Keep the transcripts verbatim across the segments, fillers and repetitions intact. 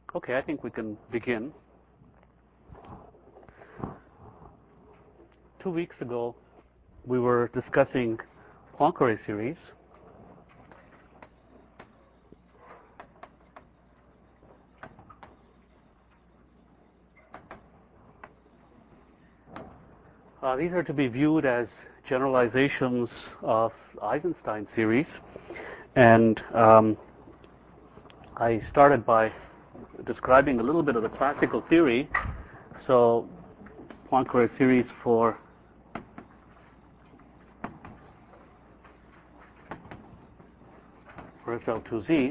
Okay, I think we can begin. Two weeks ago, we were discussing Poincare series. Uh, these are to be viewed as generalizations of Eisenstein series, and um, I started by describing a little bit of the classical theory. So Poincare series for for S L two Z,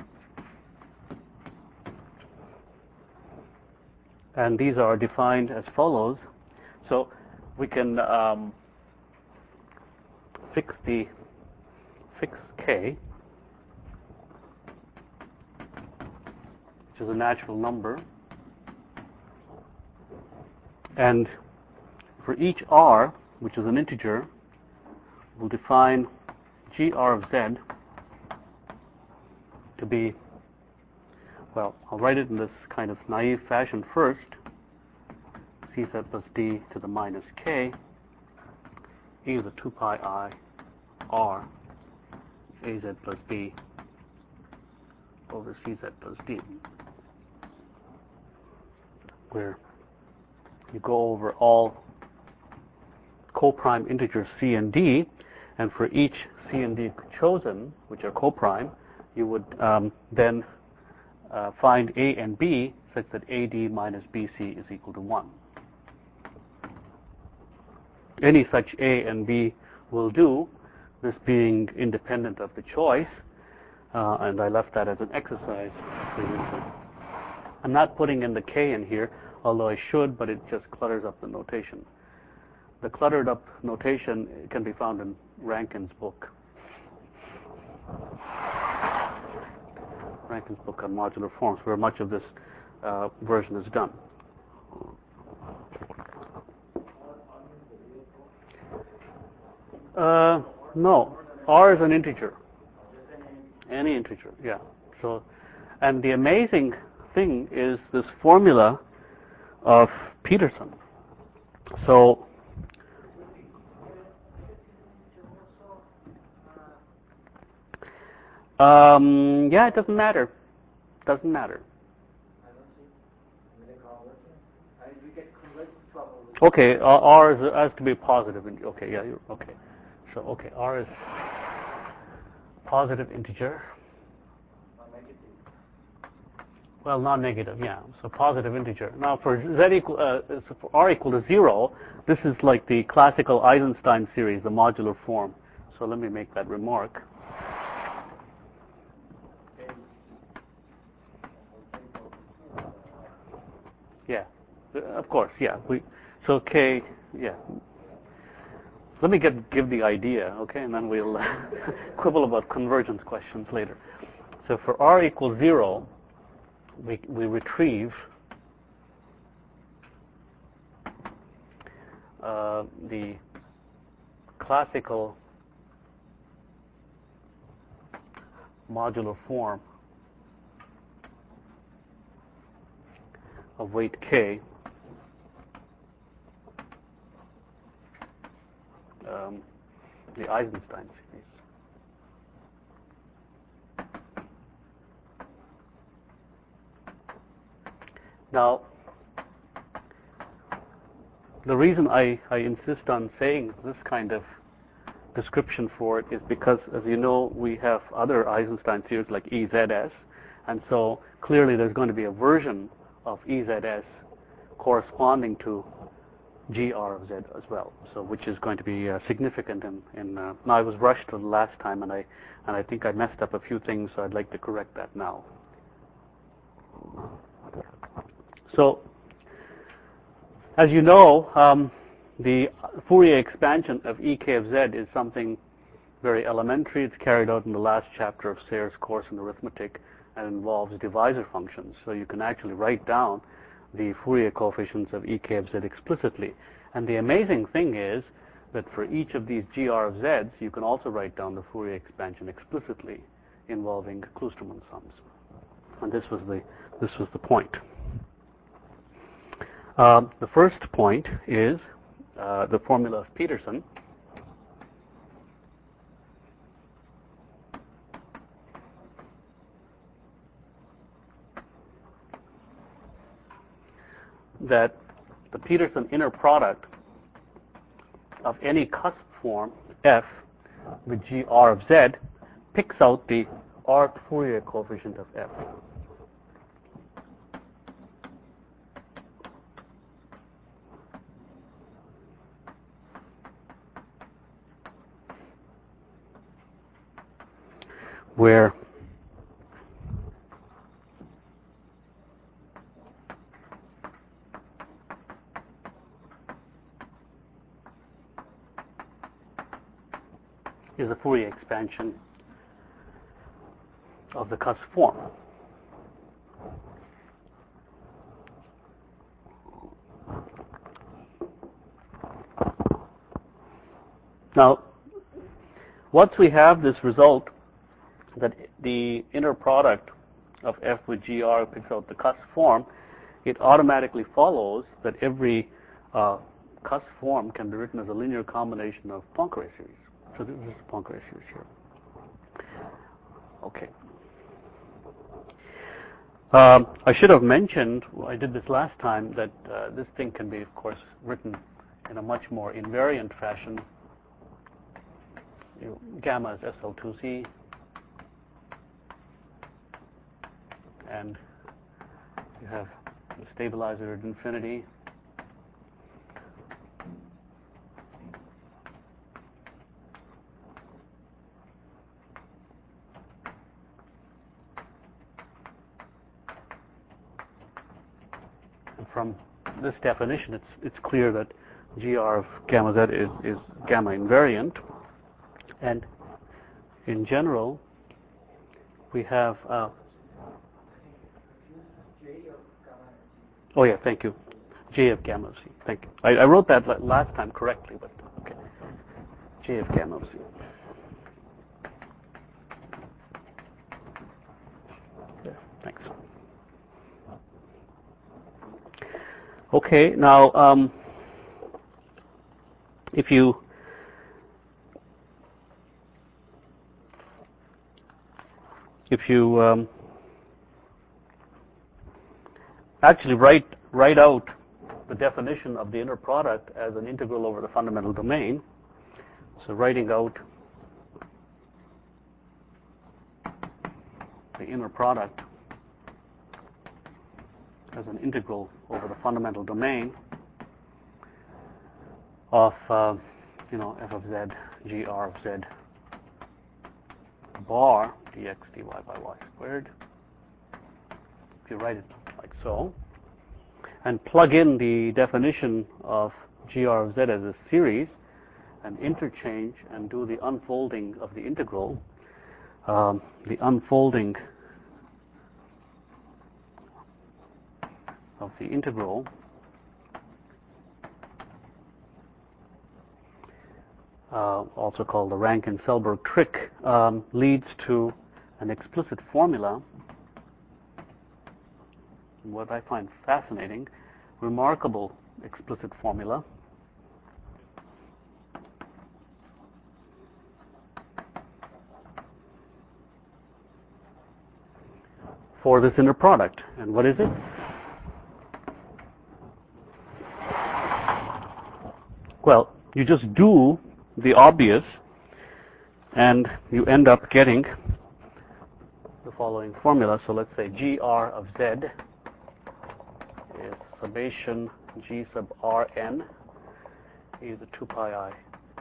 and these are defined as follows. So we can um, fix the fix K, which is a natural number, and for each R, which is an integer, we'll define G R of Z to be, well, I'll write it in this kind of naive fashion first. C Z plus D to the minus K e to the two pi I R A Z plus B over C Z plus D, where you go over all coprime integers C and D, and for each C and D chosen, which are coprime, you would um, then uh, find A and B such that A D minus B C is equal to one. Any such A and B will do, this being independent of the choice, uh, and I left that as an exercise for you. I'm not putting in the K in here, although I should, but it just clutters up the notation. The cluttered up notation can be found in Rankin's book. Rankin's book on modular forms, where much of this uh, version is done. Uh, no, R is an integer. Any integer, yeah. So, and the amazing thing is this formula of Peterson. So, um, yeah, it doesn't matter. Doesn't matter. Okay, uh, R is, has to be positive. Okay, yeah, you're, okay. So, okay, R is positive integer. Well, not negative, yeah. So positive integer. Now, for Z equal, uh, so for R equal to zero, this is like the classical Eisenstein series, the modular form. So let me make that remark. Yeah, of course, yeah. We so K, yeah. Let me get give the idea, okay, and then we'll quibble about convergence questions later. So for R equals zero, we we retrieve uh, the classical modular form of weight K, um, the Eisenstein series. Now, the reason I, I insist on saying this kind of description for it is because, as you know, we have other Eisenstein series like E Z S, and so clearly there's going to be a version of E Z S corresponding to G R of Z as well, so which is going to be uh, significant in, in uh, now I was rushed the last time, and I and I think I messed up a few things, so I'd like to correct that now. So, as you know, um, the Fourier expansion of E K of Z is something very elementary. It's carried out in the last chapter of Sayre's course in arithmetic and involves divisor functions. So you can actually write down the Fourier coefficients of E K of Z explicitly. And the amazing thing is that for each of these G R of Z's, you can also write down the Fourier expansion explicitly involving Kloosterman sums. And this was the, this was the point. Um, the first point is uh, the formula of Peterson. That the Peterson inner product of any cusp form f with G R of z picks out the rth Fourier coefficient of f. Where is a Fourier expansion of the cusp form. Now, once we have this result that the inner product of f with G R picks out the cusp form, it automatically follows that every uh, cusp form can be written as a linear combination of Poincare series. So this is Poincare series here. Okay. Um, I should have mentioned, I did this last time, that uh, this thing can be, of course, written in a much more invariant fashion. You know, gamma is S L two C, and you have the stabilizer at infinity. From this definition, it's it's clear that G R of gamma z is, is gamma invariant, and in general, we have. Uh, oh yeah, thank you. J of gamma c. Thank you. I, I wrote that last time correctly, but okay. J of gamma c. Yeah, thanks. Okay, now um, if you if you um, actually write write out the definition of the inner product as an integral over the fundamental domain, so writing out the inner product as an integral over the fundamental domain of, uh, you know, f of z, G R of z bar dx dy by y squared. If you write it like so, and plug in the definition of G R of z as a series, and interchange and do the unfolding of the integral, um, the unfolding of the integral uh, also called the Rankin-Selberg trick, um, leads to an explicit formula, what I find fascinating, remarkable explicit formula for this inner product. And what is it? Well, you just do the obvious, and you end up getting the following formula. So let's say G R of z is summation G sub Rn e to the two pi I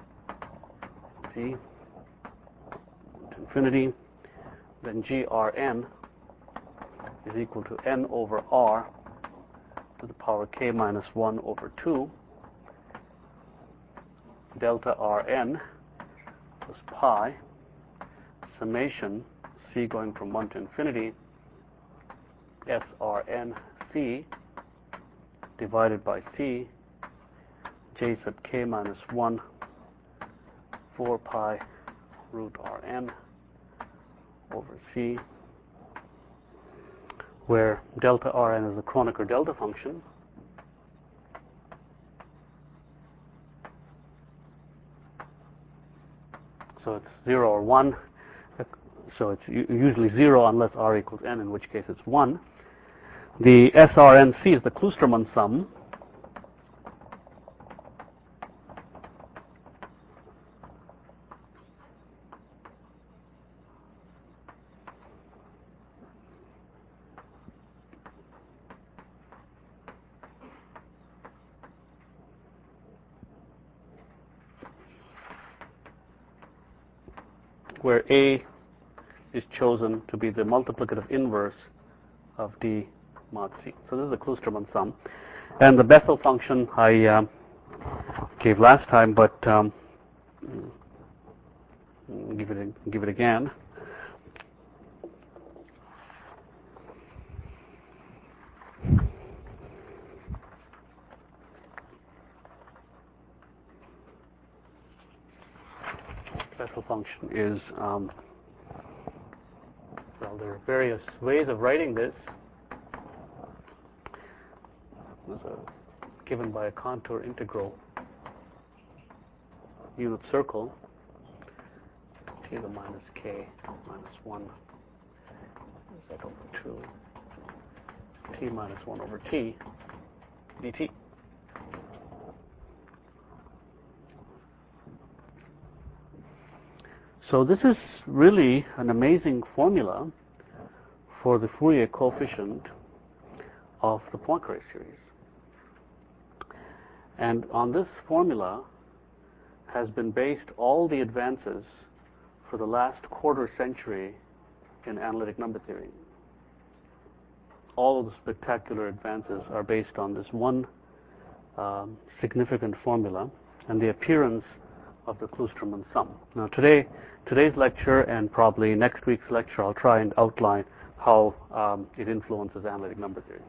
z to infinity. Then G R n is equal to n over r to the power k minus one over two delta Rn plus pi summation c going from one to infinity sRn c divided by c j sub k minus one four pi root Rn over c where delta Rn is the Kronecker delta function. So it's zero or one. So it's usually zero unless R equals n, in which case it's one. The S R N C is the Kloosterman sum. Where A is chosen to be the multiplicative inverse of D mod C. So this is the Kloosterman sum. And the Bessel function I um, gave last time, but um, give it give it again. Bessel function is, um, well, there are various ways of writing this. It's a, given by a contour integral unit circle, t to the minus k minus one z over two, t minus one over t dt. So this is really an amazing formula for the Fourier coefficient of the Poincare series. And on this formula has been based all the advances for the last quarter century in analytic number theory. All of the spectacular advances are based on this one um, significant formula and the appearance of the Kloosterman sum. Now today, today's lecture and probably next week's lecture, I'll try and outline how um, it influences analytic number theory.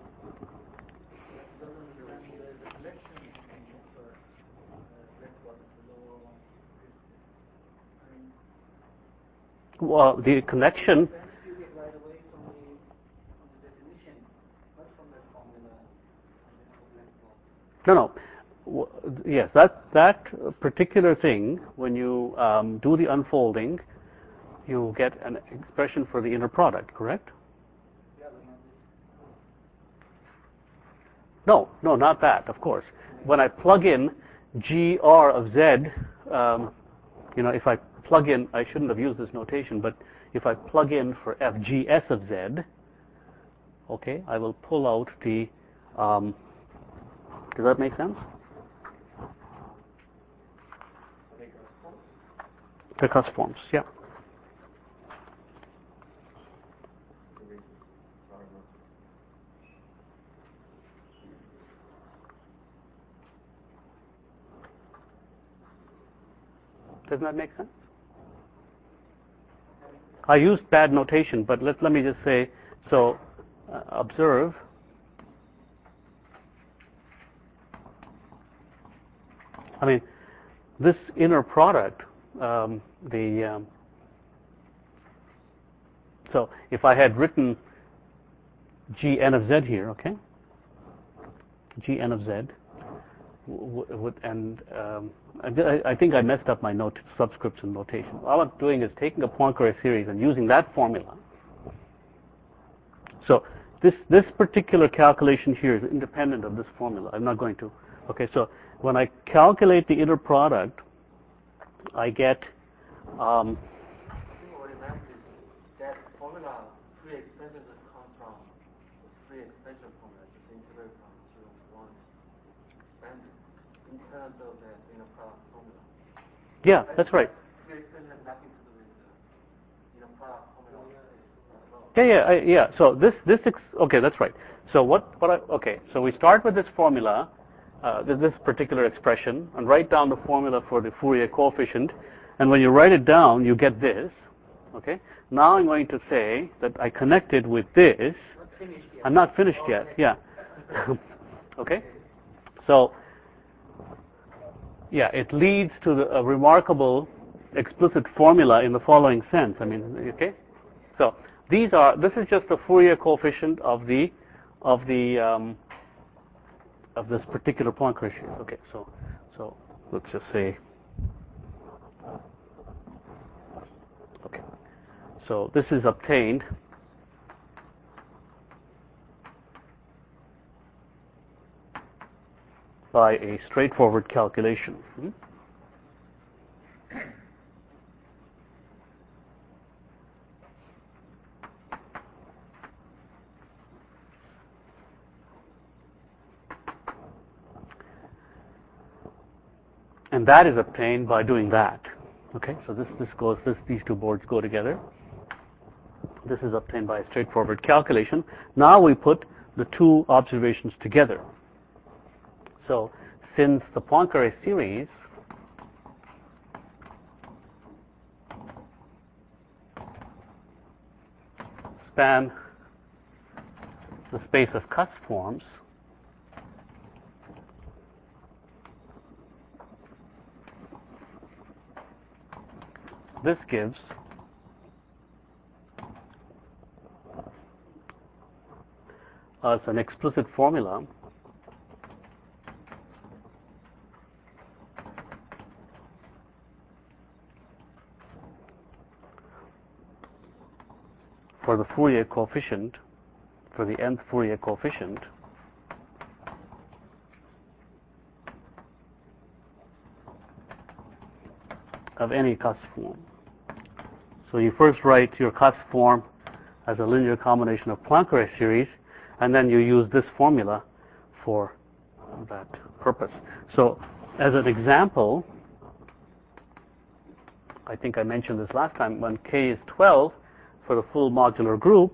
Well, the connection. No, no. Yes, that that particular thing, when you um, do the unfolding, you get an expression for the inner product, correct? No, no, not that, of course. When I plug in G R of Z, um, you know, if I plug in, I shouldn't have used this notation, but if I plug in for F G S of Z, okay, I will pull out the, um, does that make sense? Percuss forms, yeah. Doesn't that make sense? I used bad notation, but let, let me just say, so uh, observe. I mean, this inner product, um, the, um, so if I had written G n of Z here, okay, G n of Z, would, and um, I, I think I messed up my note subscripts and notation. All I'm doing is taking a Poincare series and using that formula. So this this particular calculation here is independent of this formula. I'm not going to. Okay, so when I calculate the inner product, I get. Um, that formula, free expression comes from the free expression formula, just integrate from zero to one. And in terms of the inner product formula. Yeah, that's right. Free expression has nothing to do with the inner product formula. Yeah, yeah, I, yeah. So this, this, ex okay, that's right. So what, what I, okay, so we start with this formula, uh, this, this particular expression, and write down the formula for the Fourier coefficient. And when you write it down, you get this. Okay. Now I'm going to say that I connected with this. I'm not finished yet. Yeah. Okay. So, yeah, it leads to the, a remarkable explicit formula in the following sense. I mean, okay. So these are, this is just the Fourier coefficient of the, of the, um, of this particular Poincare series. Okay, so, so let's just say, okay, so this is obtained by a straightforward calculation. Hmm? And that is obtained by doing that. Okay, so this, this goes, this, these two boards go together. This is obtained by a straightforward calculation. Now we put the two observations together. So since the Poincare series span the space of cusp forms, this gives us an explicit formula for the Fourier coefficient, for the nth Fourier coefficient of any cusp form. So you first write your cusp form as a linear combination of Poincare series, and then you use this formula for that purpose. So as an example, I think I mentioned this last time, when K is twelve for the full modular group,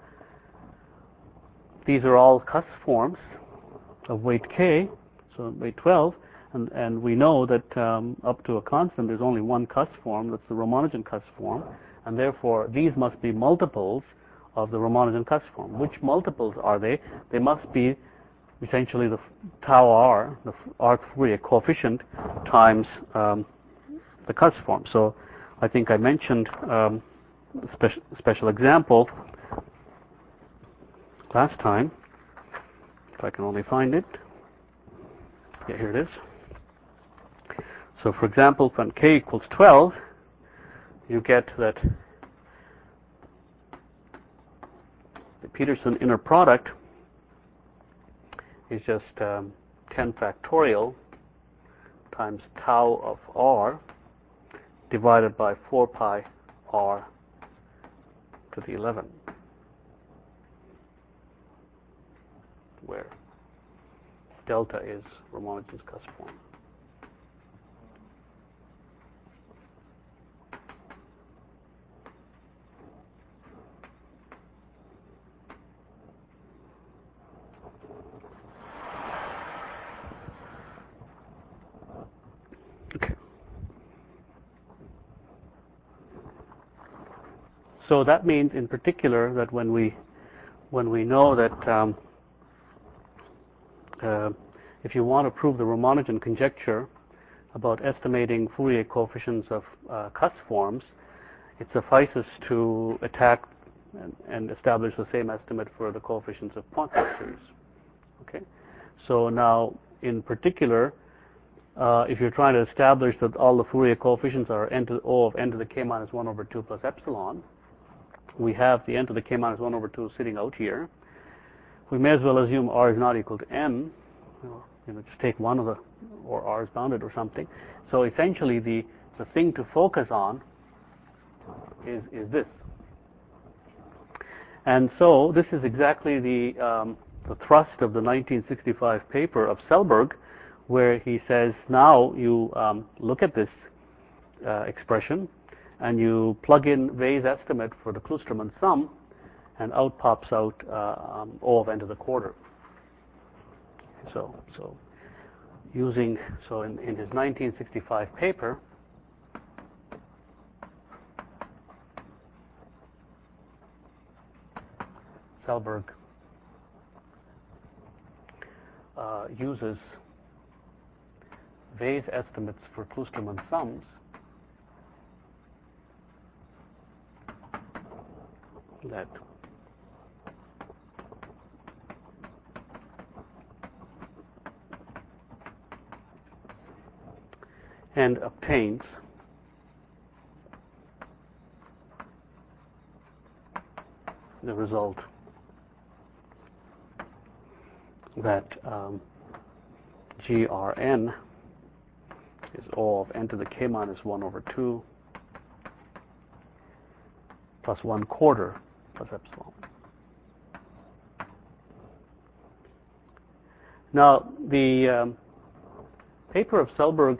these are all cusp forms of weight K, so weight twelve, and, and we know that um, up to a constant there's only one cusp form, that's the Ramanujan cusp form, and therefore these must be multiples of the Ramanujan cusp form. Which multiples are they? They must be essentially the tau r, the R Fourier coefficient, times um, the cusp form. So I think I mentioned um, a special, special example last time, if I can only find it. Yeah, here it is. So for example, when K equals twelve, you get that the Peterson inner product is just um, ten factorial times tau of r divided by four pi r to the eleven, where delta is Ramanujan's cusp form. Okay. So that means, in particular, that when we when we know that um, uh, if you want to prove the Ramanujan conjecture about estimating Fourier coefficients of uh, cusp forms, it suffices to attack and, and establish the same estimate for the coefficients of Poincare series. Okay. So now, in particular, uh, if you're trying to establish that all the Fourier coefficients are n to O of n to the k minus one over two plus epsilon, we have the n to the k minus one over two sitting out here. We may as well assume r is not equal to n. You know, just take one of the, or r is bounded or something. So essentially, the the thing to focus on is is this. And so this is exactly the um, the thrust of the nineteen sixty-five paper of Selberg, where he says, now you um, look at this uh, expression and you plug in Wei's estimate for the Kloosterman sum, and out pops out uh, um, O of n to the quarter. So, so using, so in, in his nineteen sixty-five paper, Selberg uh, uses Wei's estimates for Kloosterman sums, that and obtains the result that um, G R N is O of n to the k minus one over two plus one quarter plus epsilon. Now, the um, paper of Selberg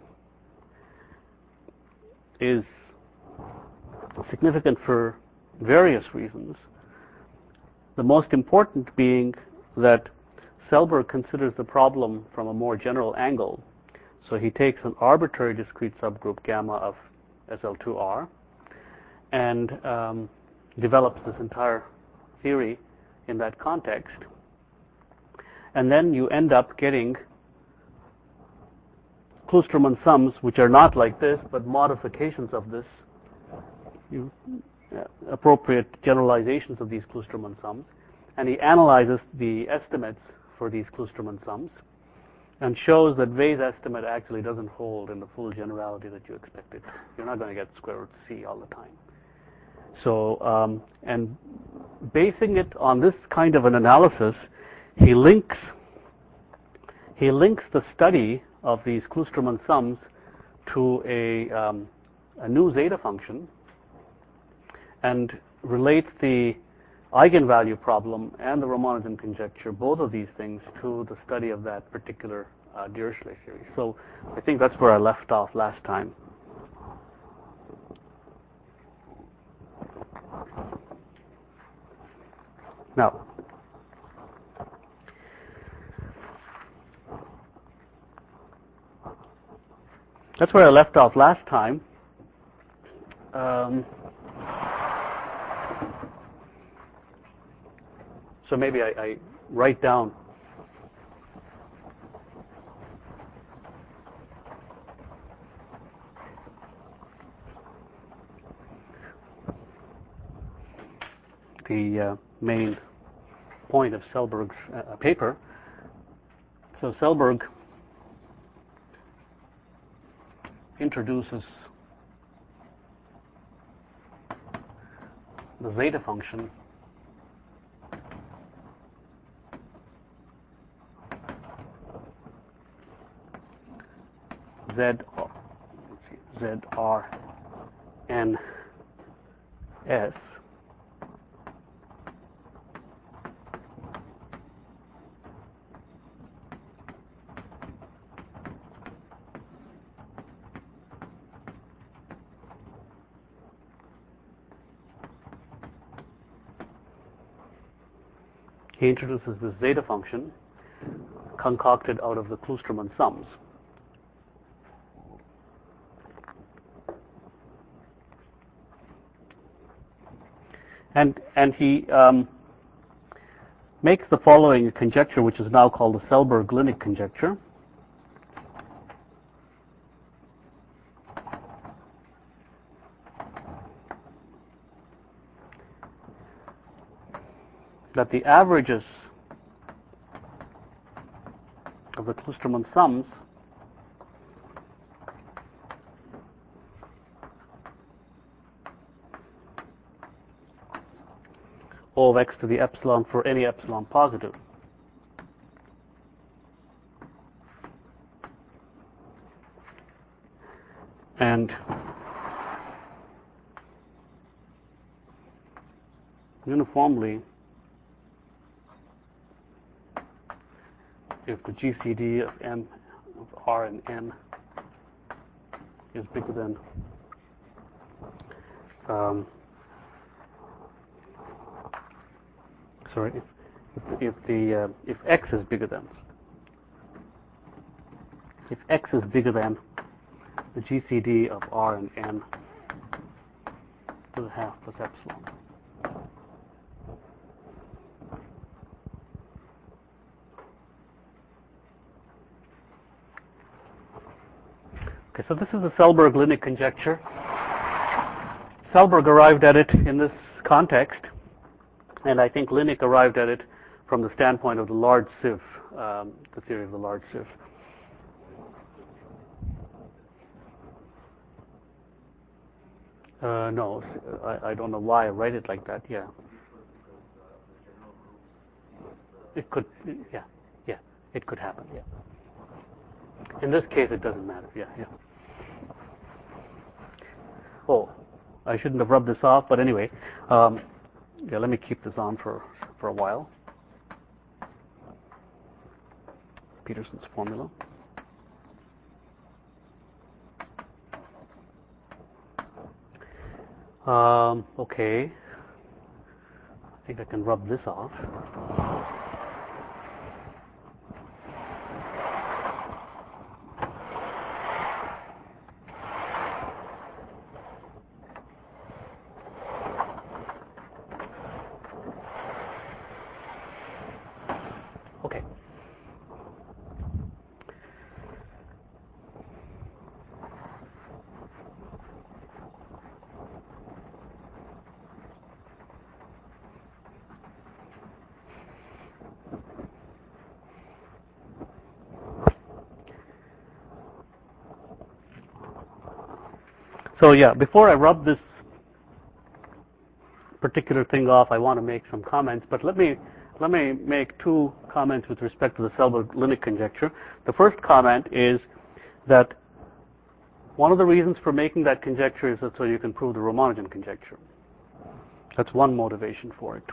is significant for various reasons. The most important being that Selberg considers the problem from a more general angle. So he takes an arbitrary discrete subgroup gamma of S L two R and um, develops this entire theory in that context. And then you end up getting Kloosterman sums, which are not like this, but modifications of this, you, uh, appropriate generalizations of these Kloosterman sums. And he analyzes the estimates for these Kloosterman sums and shows that Wei's estimate actually doesn't hold in the full generality that you expected. You're not going to get square root C all the time. So, um, and basing it on this kind of an analysis, he links he links the study of these Kloosterman sums to a, um, a new zeta function and relates the eigenvalue problem and the Ramanujan conjecture, both of these things, to the study of that particular uh, Dirichlet series. So I think that's where I left off last time. Now, that's where I left off last time. Um, so maybe I, I write down the uh, main point of Selberg's uh, paper. So Selberg introduces the zeta function Z, let's see, Z R N S he introduces this zeta function concocted out of the Kloosterman sums. And, and he um, makes the following conjecture, which is now called the Selberg-Glinick conjecture. That the averages of the Kloosterman sums O of x to the epsilon for any epsilon positive and uniformly if the G C D of M of R and N is bigger than um, sorry if, if, if the uh, if X is bigger than if X is bigger than the G C D of R and N to the half plus epsilon. Okay, so this is the Selberg-Glinick conjecture. Selberg arrived at it in this context. And I think Linux arrived at it from the standpoint of the large sieve, um, the theory of the large sieve. Uh, no, I, I don't know why I write it like that. Yeah. It could, yeah, yeah, it could happen. Yeah. In this case, it doesn't matter. Yeah, yeah. Oh, I shouldn't have rubbed this off, but anyway, um, yeah. Let me keep this on for for a while. Peterson's formula. Um, okay. I think I can rub this off. Okay. So yeah, before I rub this particular thing off, I want to make some comments. But let me let me make two comments with respect to the Selberg-Linick conjecture. The first comment is that one of the reasons for making that conjecture is that so you can prove the Ramanujan conjecture. That's one motivation for it.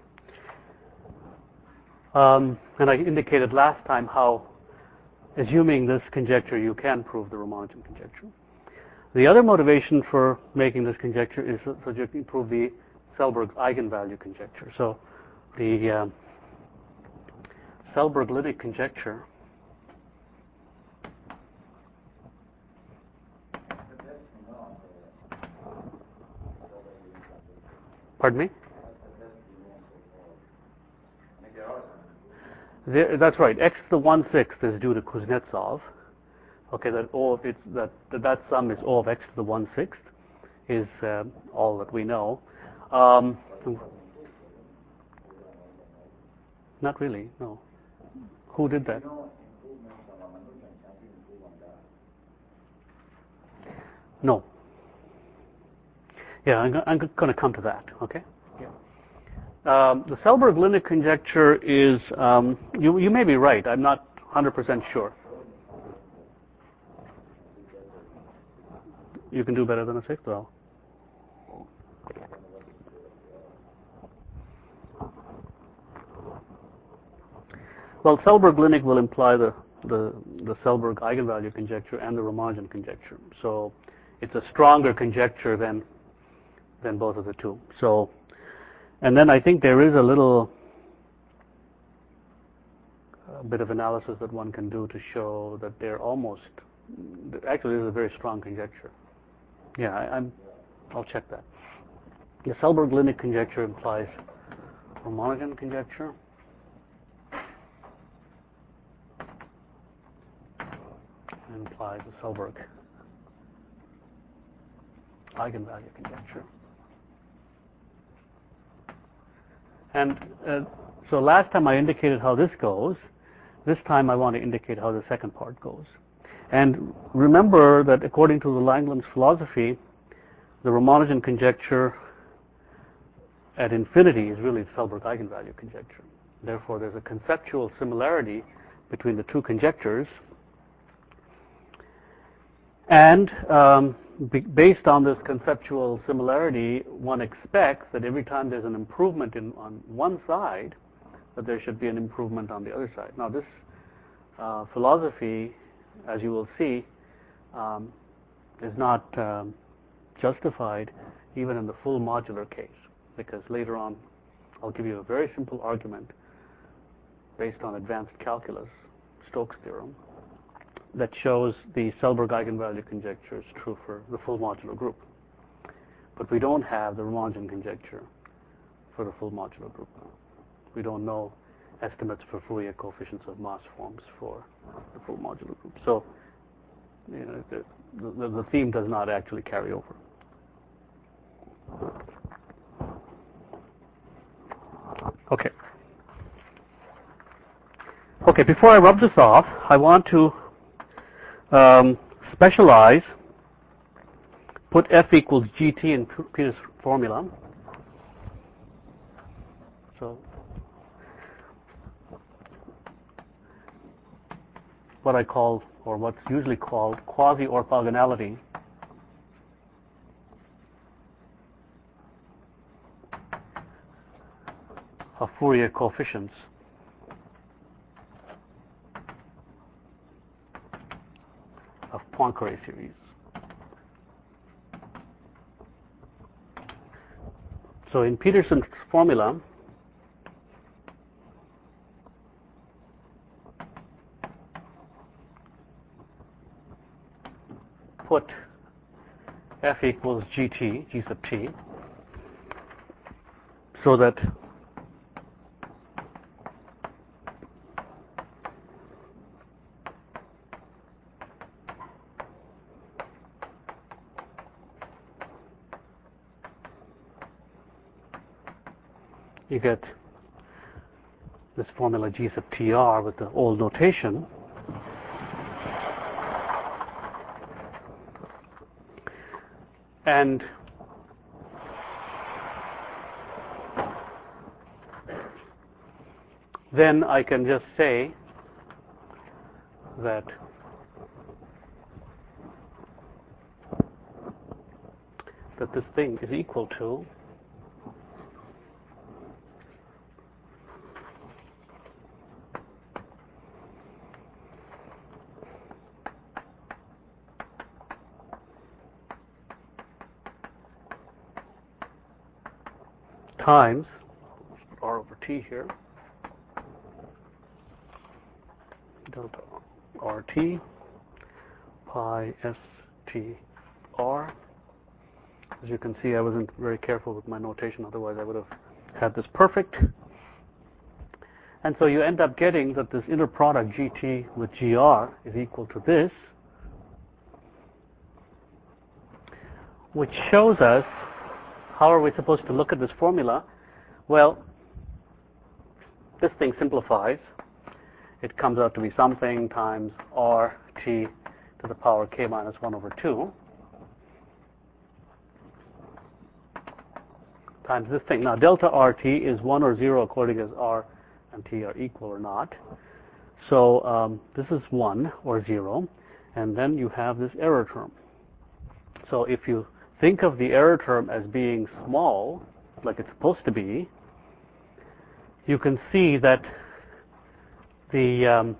Um, and I indicated last time how, assuming this conjecture, you can prove the Ramanujan conjecture. The other motivation for making this conjecture is so that you can prove the Selberg eigenvalue conjecture. So the uh, Selberg-Linick conjecture. Pardon me? There, that's right. X to the one sixth is due to Kuznetsov. Okay, that O of it's that that sum is O of X to the one sixth is uh, all that we know. Um, not really. No. Who did that? No. Yeah, I'm, I'm going to come to that. Okay. Yeah. Um, the Selberg-Linick conjecture is, um, you, you may be right, I'm not one hundred percent sure. You can do better than a sixth, well. Well, Selberg-Linick will imply the, the, the Selberg eigenvalue conjecture and the Ramanujan conjecture. So it's a stronger conjecture than, than both of the two. So, and then I think there is a little a bit of analysis that one can do to show that they're almost, actually this is a very strong conjecture. Yeah, I, I'm, I'll check that. The Selberg-Linick conjecture implies Ramanujan conjecture. And implies the Selberg eigenvalue conjecture. And uh, so last time I indicated how this goes. This time I want to indicate how the second part goes. And remember that according to the Langland's philosophy, the Ramanujan conjecture at infinity is really the Selberg eigenvalue conjecture. Therefore, there's a conceptual similarity between the two conjectures. And um, be, based on this conceptual similarity, one expects that every time there's an improvement in, on one side, that there should be an improvement on the other side. Now, this uh, philosophy, as you will see, um, is not um, justified even in the full modular case, because later on I'll give you a very simple argument based on advanced calculus, Stokes' theorem, that shows the Selberg eigenvalue conjecture is true for the full modular group. But we don't have the Ramanujan conjecture for the full modular group. We don't know estimates for Fourier coefficients of mass forms for the full modular group. So, you know, the, the, the theme does not actually carry over. Okay, before I rub this off, I want to um, specialize, put F equals G T in Peter's formula. So what I call, or what's usually called, quasi-orthogonality of Fourier coefficients. Of Poincare series. So in Peterson's formula, put F equals gt, g sub t, so that you get this formula G sub tr with the old notation. And then I can just say that that this thing is equal to times r over t here, delta rt pi str. As you can see, I wasn't very careful with my notation, otherwise I would have had this perfect. And so you end up getting that this inner product gt with gr is equal to this, which shows us how are we supposed to look at this formula. Well, this thing simplifies. It comes out to be something times rt to the power k minus one over two times this thing. Now delta rt is one or zero according as r and t are equal or not. So um, this is one or zero, and then you have this error term. So if you think of the error term as being small, like it's supposed to be, you can see that the um,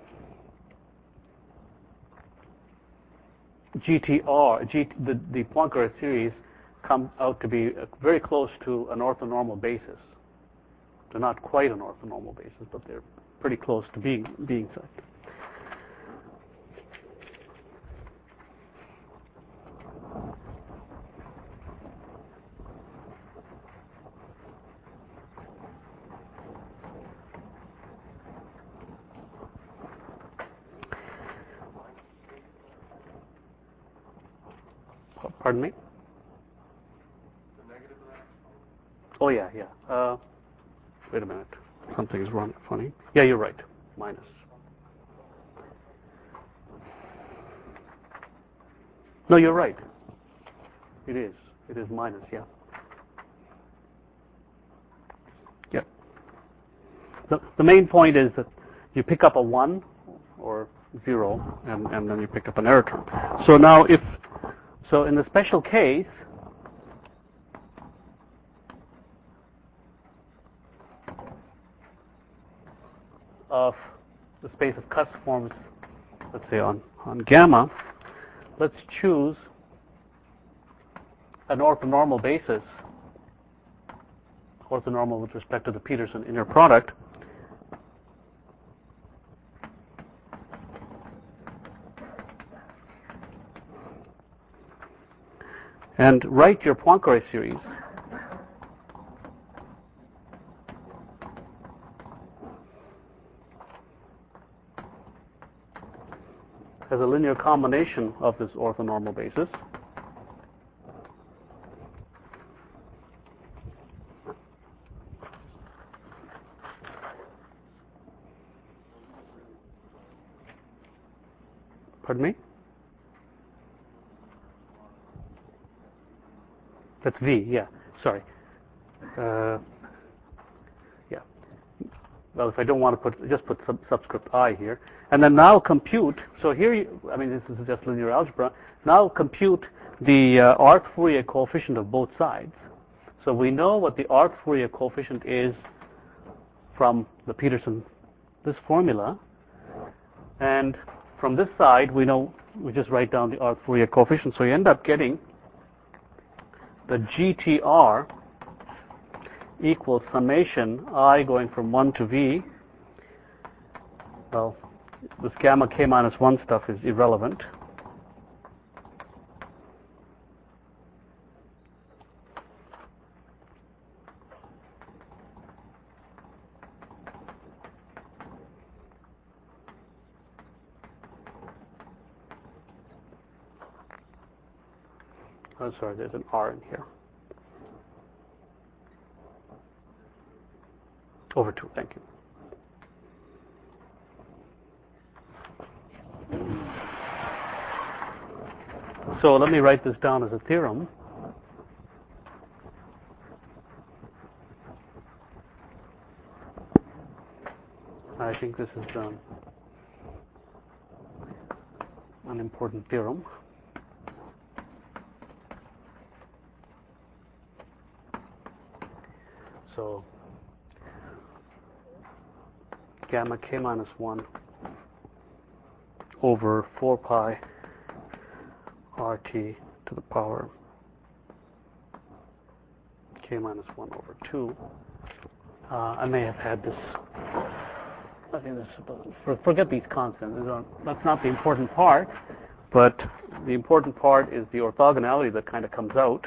G T R, G, the, the Poincare series come out to be very close to an orthonormal basis. They're not quite an orthonormal basis, but they're pretty close to being being such. Pardon me? The negative of that? Oh, yeah, yeah. Uh, wait a minute. Something is wrong. Funny. Yeah, you're right. Minus. No, you're right. It is. It is minus, yeah. Yep. The, the main point is that you pick up a one or zero, and, and then you pick up an error term. So now if, so in the special case, of the space of cusp forms, let's say on, on gamma, let's choose an orthonormal basis, orthonormal with respect to the Peterson inner product, and write your Poincare series as a linear combination of this orthonormal basis. Pardon me? That's V, yeah. Sorry. Uh, yeah. Well, if I don't want to put, just put sub, subscript I here. And then now compute, so here, you, I mean, this is just linear algebra. Now compute the uh, Arc Fourier coefficient of both sides. So we know what the Arc Fourier coefficient is from the Peterson, this formula. And from this side, we know, we just write down the Arc Fourier coefficient. So you end up getting the G T R equals summation I going from one to V. Well, this gamma k minus one stuff is irrelevant. Oh, sorry, there's an R in here. Over two, thank you. So let me write this down as a theorem. I think this is um, an important theorem. So gamma k minus one over four pi RT to the power k minus one over two. Uh, I may have had this. I think this is, forget these constants. That's not the important part, but the important part is the orthogonality that kind of comes out.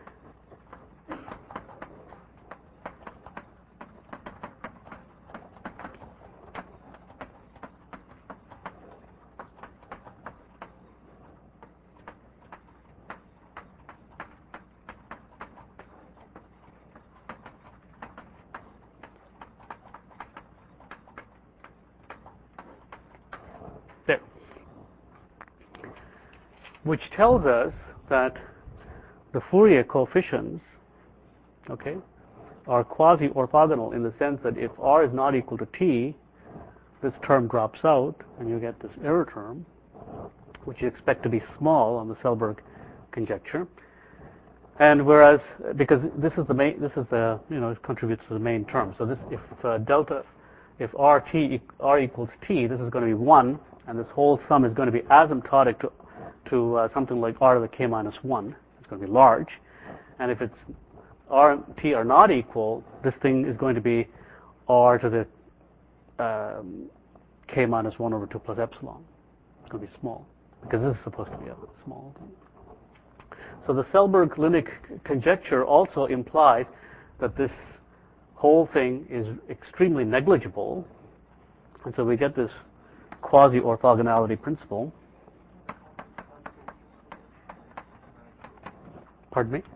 There. Which tells us that the Fourier coefficients, okay, are quasi-orthogonal in the sense that if R is not equal to T, this term drops out and you get this error term, which you expect to be small on the Selberg conjecture. And whereas, because this is the main, this is the, you know, it contributes to the main term. So this, if uh, delta, if R T, R equals T, this is going to be one, and this whole sum is going to be asymptotic to, to uh, something like R to the k minus one. It's going to be large. And if it's R and T are not equal, this thing is going to be R to the um, k minus one over two plus epsilon. It's going to be small, because this is supposed to be a small thing. So the Selberg-Linick conjecture also implies that this whole thing is extremely negligible, and so we get this quasi-orthogonality principle. Pardon me?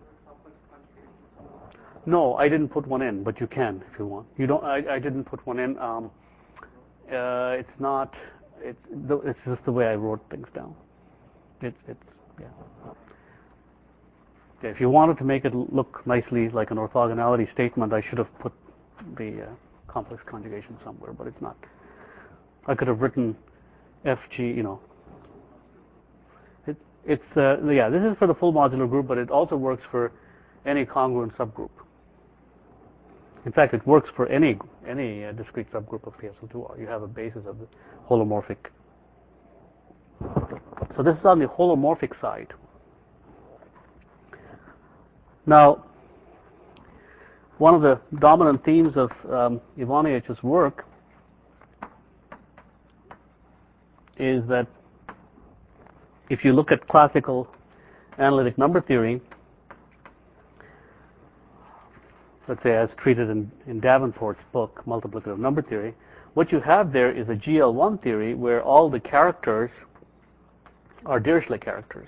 No, I didn't put one in, but you can if you want. You don't. I, I didn't put one in. Um, uh, it's not. It's it's just the way I wrote things down. It's it's yeah. Okay, if you wanted to make it look nicely like an orthogonality statement, I should have put the uh, complex conjugation somewhere, but it's not. I could have written F G, you know. It, it's, uh, yeah, this is for the full modular group, but it also works for any congruent subgroup. In fact, it works for any any uh, discrete subgroup of P S L two R. You have a basis of the holomorphic. So this is on the holomorphic side. Now, one of the dominant themes of um, Ivanich's work is that if you look at classical analytic number theory, let's say as treated in, in Davenport's book, Multiplicative Number Theory, what you have there is a G L one theory where all the characters are Dirichlet characters.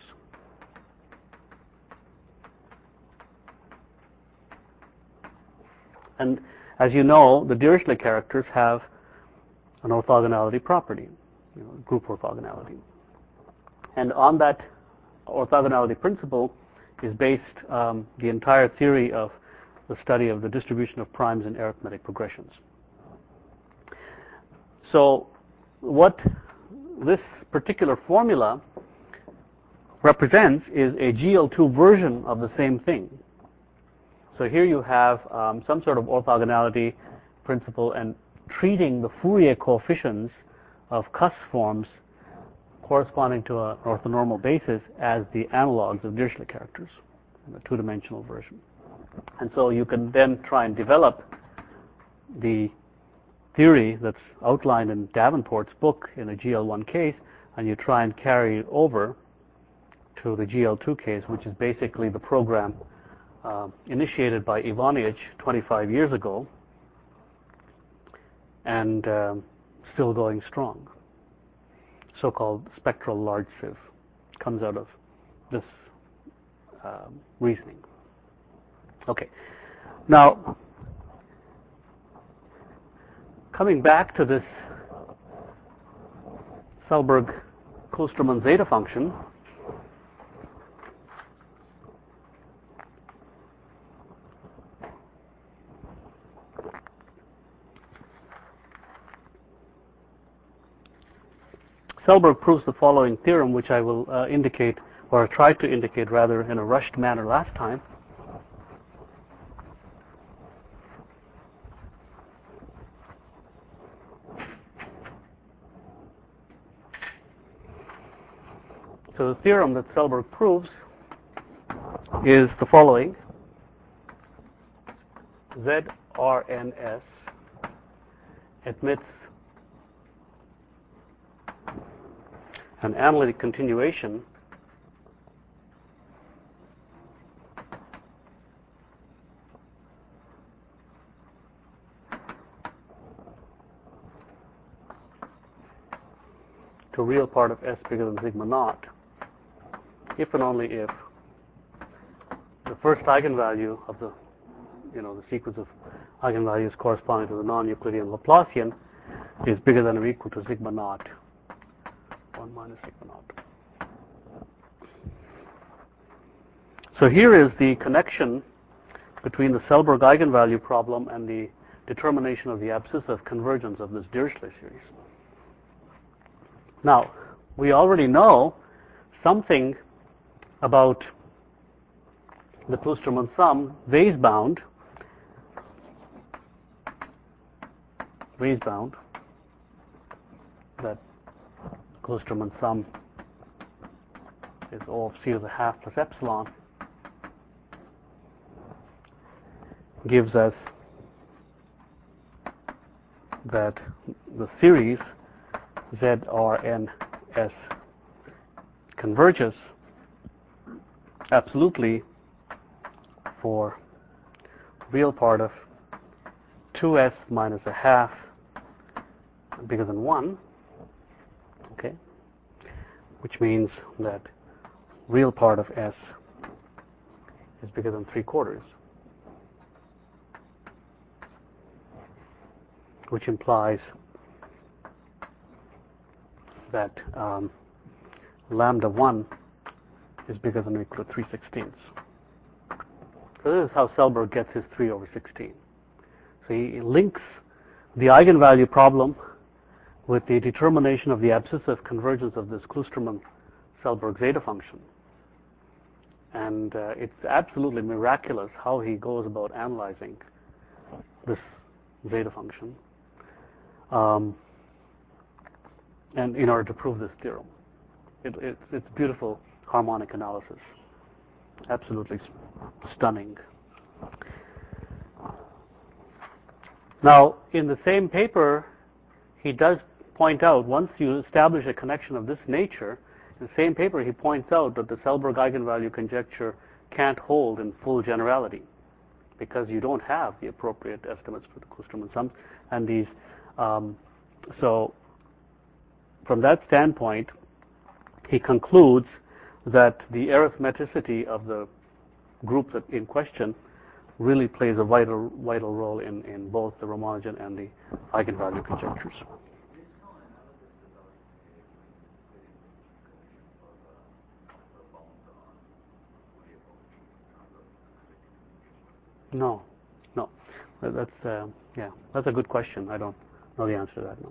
And as you know, the Dirichlet characters have an orthogonality property, you know, group orthogonality. And on that orthogonality principle is based um, the entire theory of the study of the distribution of primes in arithmetic progressions. So what this particular formula represents is a G L two version of the same thing. So here you have um, some sort of orthogonality principle and treating the Fourier coefficients of Cuss forms corresponding to an orthonormal basis as the analogs of Dirichlet characters in a two-dimensional version. And so you can then try and develop the theory that's outlined in Davenport's book in a G L one case, and you try and carry it over to the G L two case, which is basically the program uh, initiated by Ivanich twenty-five years ago and um, still going strong. So-called spectral large sieve comes out of this um, reasoning. Okay. Now, coming back to this Selberg-Kloosterman zeta function, Selberg proves the following theorem, which I will uh, indicate, or try to indicate rather, in a rushed manner last time. So the theorem that Selberg proves is the following. Z R N S admits an analytic continuation to real part of S bigger than sigma naught if and only if the first eigenvalue of the, you know, the sequence of eigenvalues corresponding to the non-Euclidean Laplacian is bigger than or equal to sigma naught, one minus sigma naught. So here is the connection between the Selberg eigenvalue problem and the determination of the abscissa convergence of this Dirichlet series. Now, we already know something about the Kloosterman sum, Weiss bound, Weiss bound, that Kloosterman sum is O of C to the half plus epsilon, gives us that the series Z R N S converges absolutely for real part of two S minus a half bigger than one, okay, which means that real part of S is bigger than three quarters, which implies that um, lambda one is bigger than or equal to three sixteenths. So this is how Selberg gets his three over sixteen. So he links the eigenvalue problem with the determination of the abscissa of convergence of this Kloosterman-Selberg zeta function. And uh, it's absolutely miraculous how he goes about analyzing this zeta function um, and in order to prove this theorem. It, it, it's beautiful harmonic analysis. Absolutely stunning. Now, in the same paper, he does point out, once you establish a connection of this nature, in the same paper he points out that the Selberg eigenvalue conjecture can't hold in full generality because you don't have the appropriate estimates for the Kloosterman sums. And these, um, so from that standpoint, he concludes that the arithmeticity of the group that in question really plays a vital vital role in, in both the Ramanujan and the eigenvalue conjectures. No, no. That's uh, yeah. That's a good question. I don't know the answer to that. No.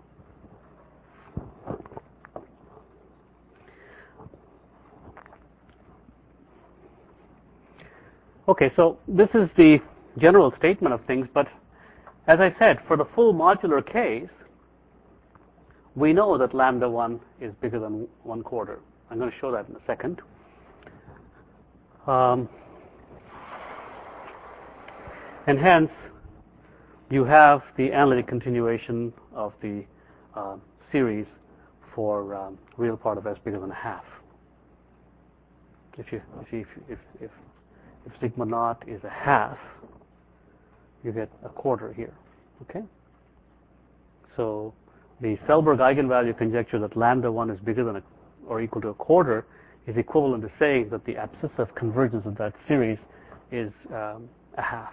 Okay, so this is the general statement of things, but as I said, for the full modular case, we know that lambda one is bigger than one quarter. I'm going to show that in a second. Um, and hence, you have the analytic continuation of the uh, series for um, real part of S bigger than a half. If you see if, if, if, if sigma naught is a half, you get a quarter here. Okay. So the Selberg eigenvalue conjecture that lambda one is bigger than a, or equal to a quarter is equivalent to saying that the abscissa convergence of that series is um, a half.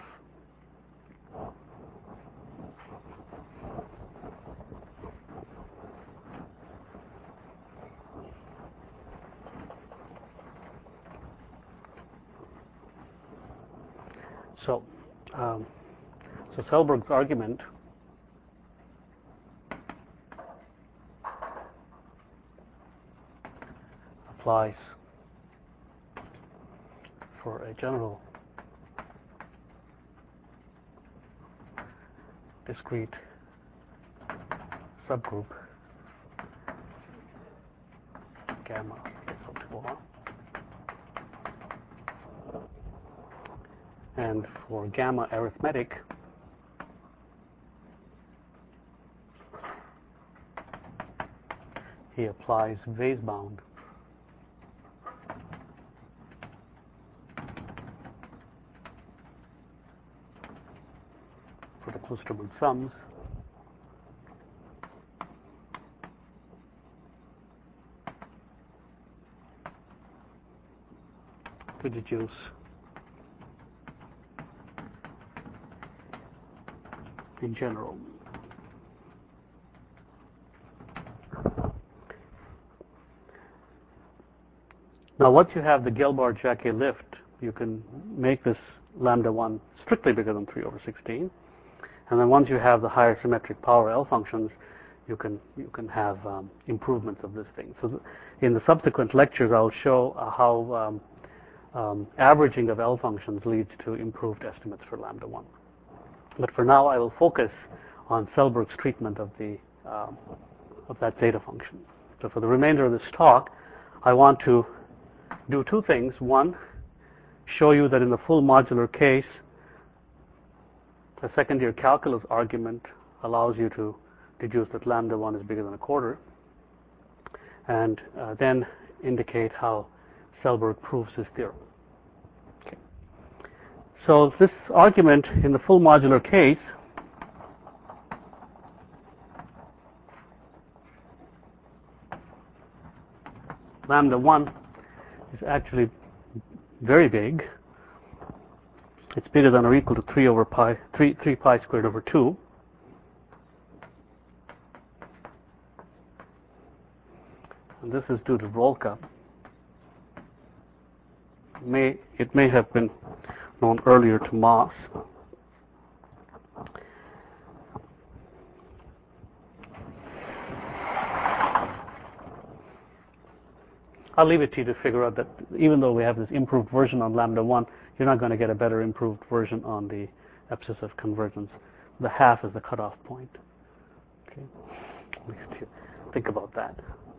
So, um, so Selberg's argument applies for a general discrete subgroup gamma equal to R. And for gamma arithmetic, he applies Weisbound for the Kloosterman sums to deduce in general. Now, once you have the Gelbart-Jacquet lift, you can make this lambda one strictly bigger than three over sixteen. And then once you have the higher symmetric power L functions, you can you can have um, improvements of this thing. So th in the subsequent lectures, I'll show uh, how um, um, averaging of L functions leads to improved estimates for lambda one. But for now, I will focus on Selberg's treatment of the um, of that zeta function. So for the remainder of this talk, I want to do two things. One, show you that in the full modular case, a second-year calculus argument allows you to deduce that lambda one is bigger than a quarter, and uh, then indicate how Selberg proves his theorem. Okay. So this argument in the full modular case lambda one is actually very big. It's bigger than or equal to three over pi, three, three pi squared over two. And this is due to Rolka. May, it may have been known earlier to Moss. I'll leave it to you to figure out that even though we have this improved version on lambda one, you're not going to get a better improved version on the abscissa of convergence. The half is the cutoff point. Okay, let you think about that.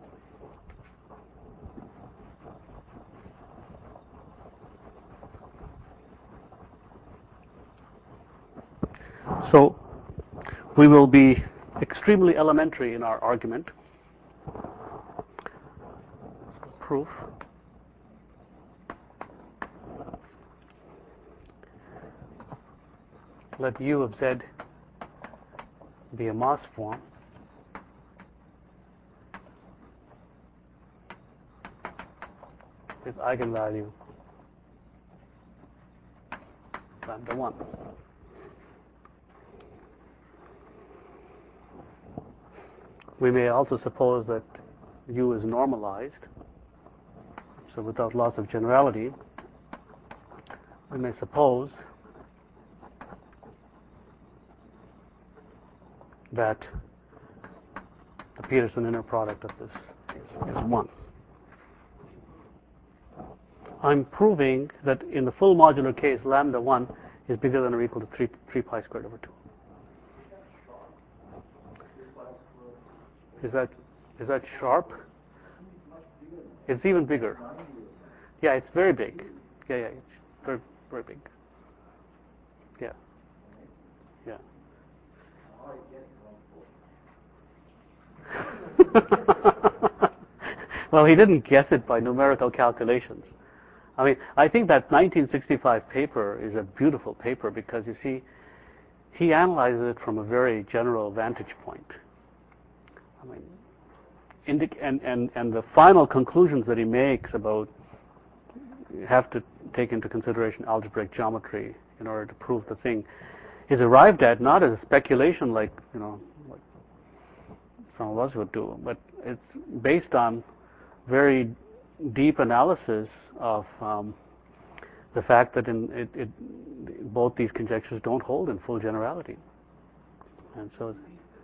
So we will be extremely elementary in our argument. Proof. Let U of Z be a Moss form. With eigenvalue lambda one. We may also suppose that U is normalized. So without loss of generality, we may suppose that the Peterson inner product of this is, is one. I'm proving that in the full modular case, lambda one is bigger than or equal to three, three pi squared over two. Is that is that sharp? It's even bigger. Yeah, it's very big. Yeah, yeah, it's very very big. Yeah, yeah. Well, he didn't guess it by numerical calculations. I mean, I think that nineteen sixty-five paper is a beautiful paper because, you see, he analyzes it from a very general vantage point. I mean, indic- and, and, and the final conclusions that he makes about, you have to take into consideration algebraic geometry in order to prove the thing, is arrived at not as a speculation like, you know, what some of us would do, but it's based on very deep analysis of um, the fact that in it, it, both these conjectures don't hold in full generality. And so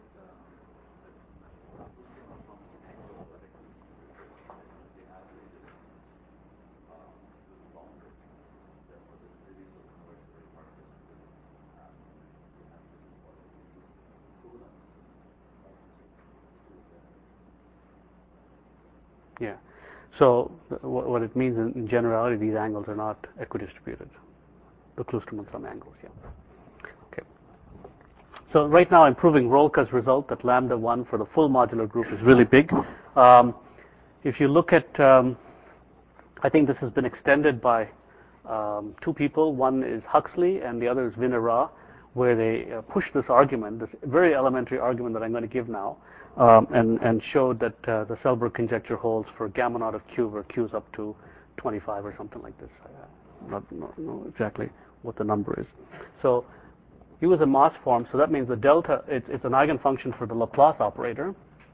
yeah. So what it means in generality, these angles are not equidistributed. The Kloosterman sum angles, yeah. Okay. So right now I'm proving Rolka's result that lambda one for the full modular group is really big. Um, if you look at, um, I think this has been extended by um, two people. One is Huxley and the other is Vinara, where they uh, push this argument, this very elementary argument that I'm going to give now, um, and, and showed that uh, the Selberg conjecture holds for gamma naught of Q, where Q is up to twenty-five or something like this. I not know exactly what the number is. So U is a Moss form, so that means the delta, it's, it's an eigenfunction for the Laplace operator.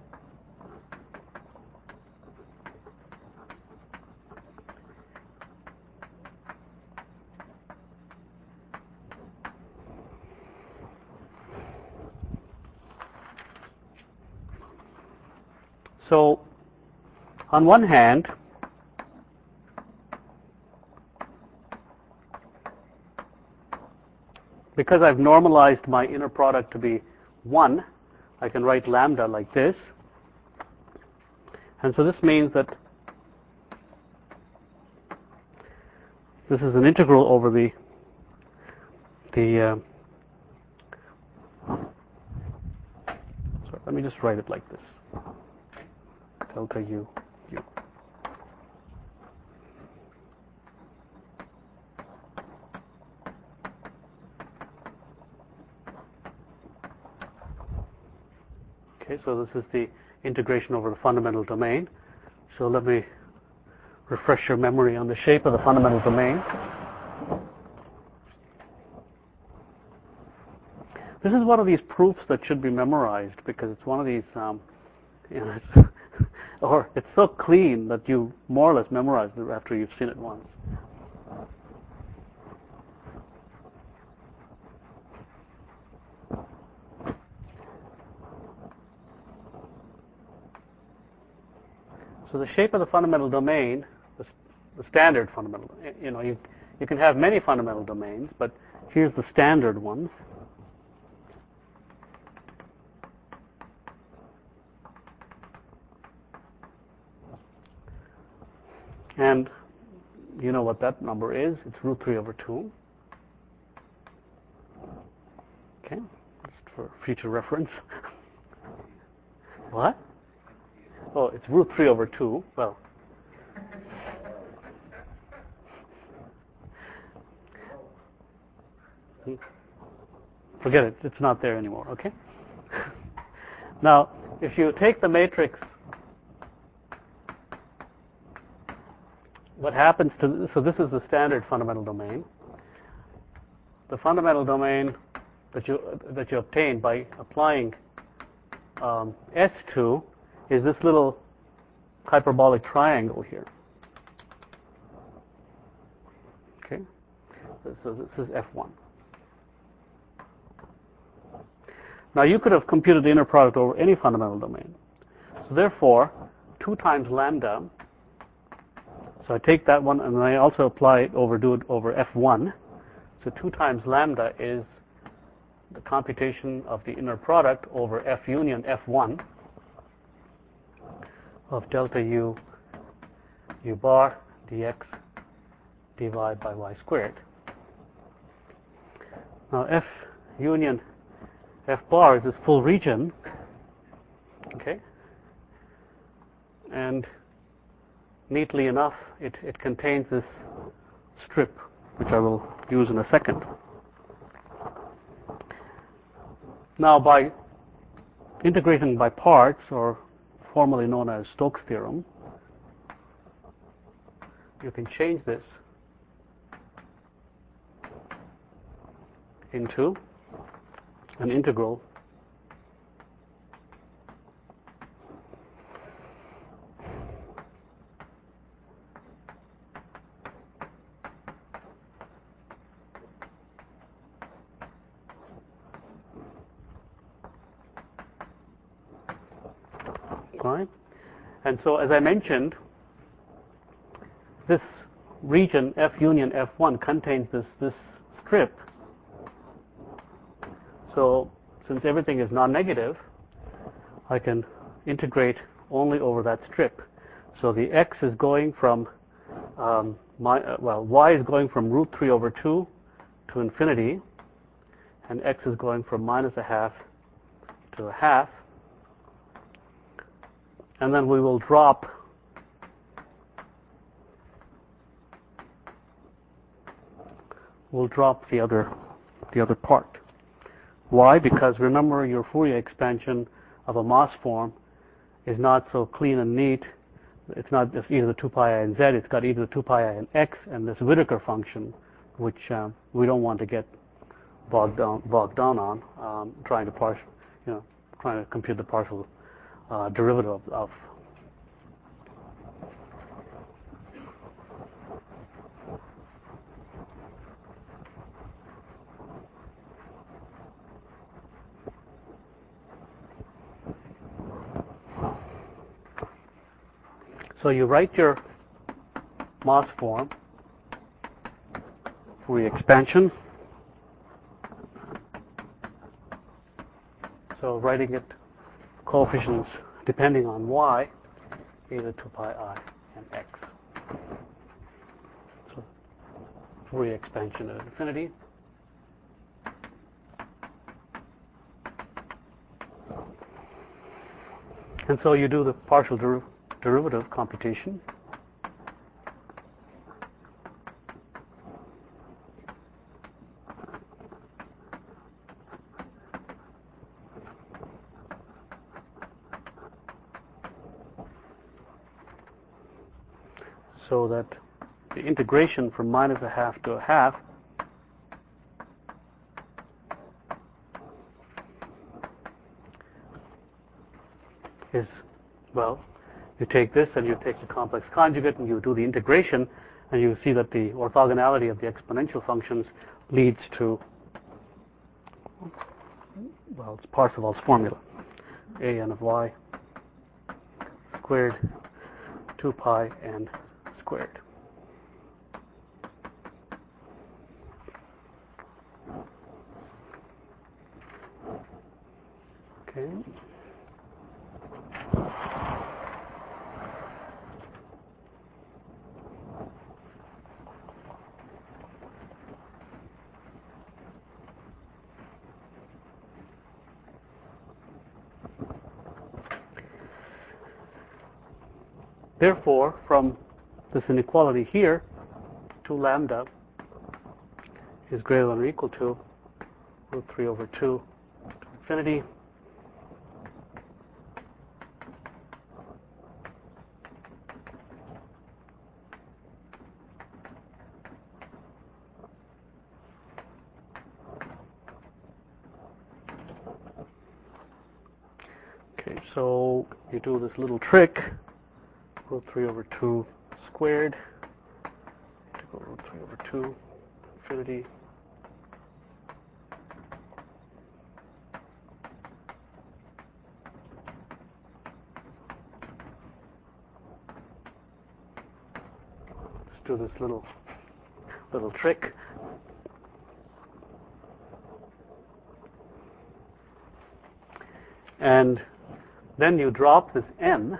So on one hand, because I've normalized my inner product to be one, I can write lambda like this. And so this means that this is an integral over the the uh, sorry, let me just write it like this. Delta U, U. Okay, so this is the integration over the fundamental domain. So let me refresh your memory on the shape of the fundamental domain. This is one of these proofs that should be memorized because it's one of these, um, you know, it's or it's so clean that you more or less memorize it after you've seen it once. So the shape of the fundamental domain, the, the standard fundamental, you know, you, you can have many fundamental domains, but here's the standard one. And you know what that number is. It's root three over two. Okay, just for future reference. What? Oh, it's root three over two. Well, forget it. It's not there anymore, okay? Now, if you take the matrix, what happens to, so this is the standard fundamental domain. The fundamental domain that you, that you obtain by applying um, S two is this little hyperbolic triangle here. Okay, so this is F one. Now you could have computed the inner product over any fundamental domain. So therefore, two times lambda, so I take that one and I also apply it over, do it over F one. So two times lambda is the computation of the inner product over F union F one of delta U U bar dx dy by y squared. Now F union F bar is this full region, okay, and neatly enough it, it contains this strip, which I will use in a second. Now by integrating by parts, or formerly known as Stokes' theorem, you can change this into an integral right? And so as I mentioned, this region F union F one contains this this strip. So since everything is non-negative, I can integrate only over that strip. So the x is going from um, my uh, well y is going from root three over two to infinity, and x is going from minus a half to a half, and then we will drop we'll drop the other the other part. Why? Because remember, your Fourier expansion of a Moss form is not so clean and neat. It's not just either the two pi I and z, it's got either the two pi I and x and this Whittaker function, which um, we don't want to get bogged down, bogged down on, um, trying to partial, you know, trying to compute the partial uh, derivative of, of So you write your Moss form, Fourier expansion. So writing it coefficients depending on y, either two pi I and x. So Fourier expansion at infinity. And so you do the partial der derivative computation. So that the integration from minus a half to a half is, well, you take this and you take the complex conjugate and you do the integration, and you see that the orthogonality of the exponential functions leads to, well, it's Parseval's formula, a n of y squared two pi n squared. Okay. Therefore, from this inequality here, two lambda is greater than or equal to root three over two to infinity Okay, so you do this little trick, root three over two squared, to go root three over two, infinity, do this little little trick. And then you drop this n.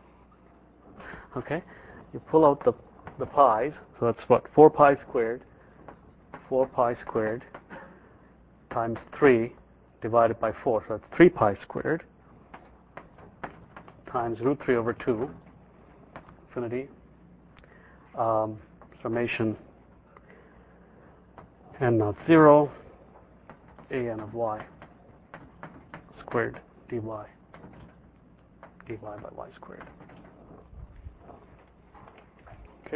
Okay, you pull out the the pi's. So that's what, four pi squared. four pi squared times three divided by four. So that's three pi squared times root three over two, infinity, um, summation n naught zero, an of y squared dy, dy by y squared. Okay.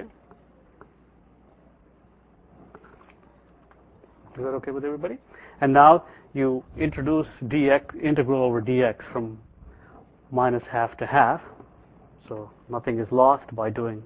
Is that okay with everybody? And now you introduce dx, integral over dx from minus half to half. So nothing is lost by doing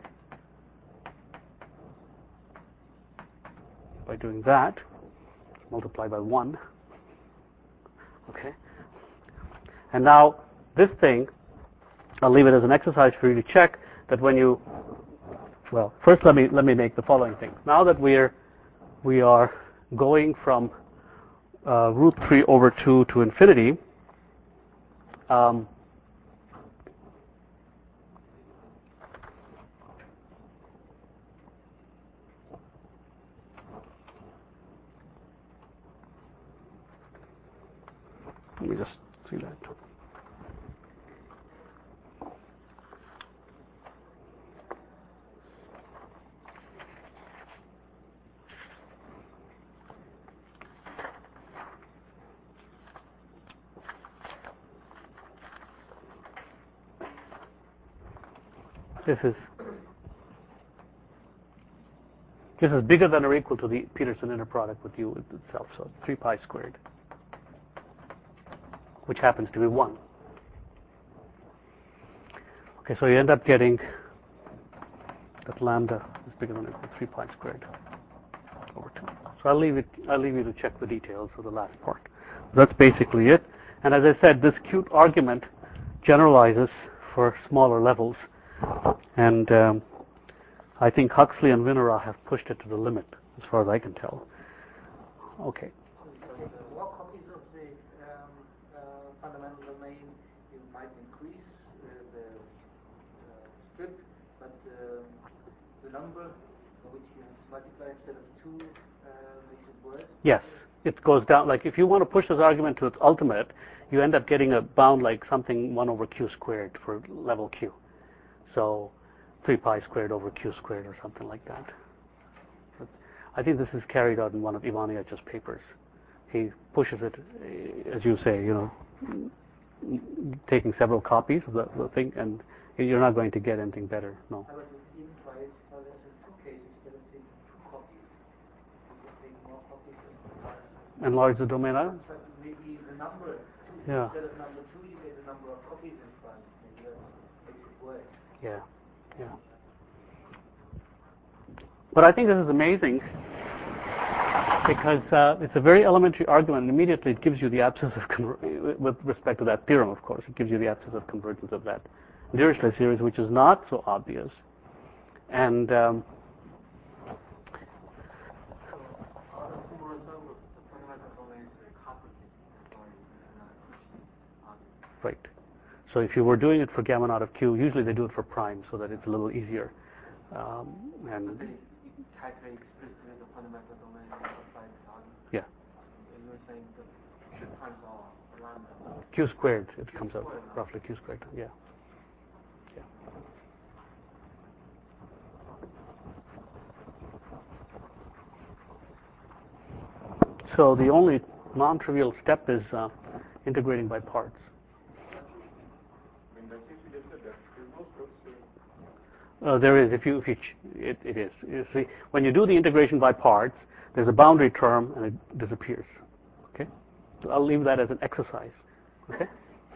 by doing that. Multiply by one. Okay. And now this thing, I'll leave it as an exercise for you to check that when you, well, first let me let me make the following thing. Now that we're we are going from uh, root three over two to infinity, um, let me just see that. This is this is bigger than or equal to the Peterson inner product with u itself, so three pi squared, which happens to be one. Okay, so you end up getting that lambda is bigger than or equal to three pi squared over two. So I'll leave it. I'll leave you to check the details of the last part. That's basically it. And as I said, this cute argument generalizes for smaller levels. And um, I think Huxley and Winora have pushed it to the limit, as far as I can tell. Okay. More copies of the um, uh, fundamental domain, you might increase uh, the uh, strip, but uh, the number which you multiply instead of two uh, makes it worse. Yes, it goes down. Like if you want to push this argument to its ultimate, you end up getting a bound like something one over q squared for level q. So three pi squared over q squared or something like that. But I think this is carried out in one of Ivanich's papers. He pushes it, as you say, you know, taking several copies of the, the thing, and you're not going to get anything better. No. I would even try it for this in two cases instead of taking two copies. You can take more copies and Enlarge the domain out? maybe the number two. Yeah. Instead of number two, you get the number of copies in front. Maybe that makes it worse. Yeah, yeah. But I think this is amazing because uh, it's a very elementary argument, and immediately it gives you the absence of, conver- with respect to that theorem, of course, it gives you the absence of convergence of that Dirichlet series, which is not so obvious. And um, right. So if you were doing it for gamma naught of q, usually they do it for prime so that it's a little easier. Um, and calculate explicitly the fundamental domain and apply this argument. Yeah. And you're saying that the times are lambda. Q squared, it comes out roughly q squared. Yeah. Yeah. So the only non-trivial step is uh, integrating by parts. Uh, there is, if you, if you ch- it, it is. You see, when you do the integration by parts, there's a boundary term and it disappears. Okay, so I'll leave that as an exercise. Okay.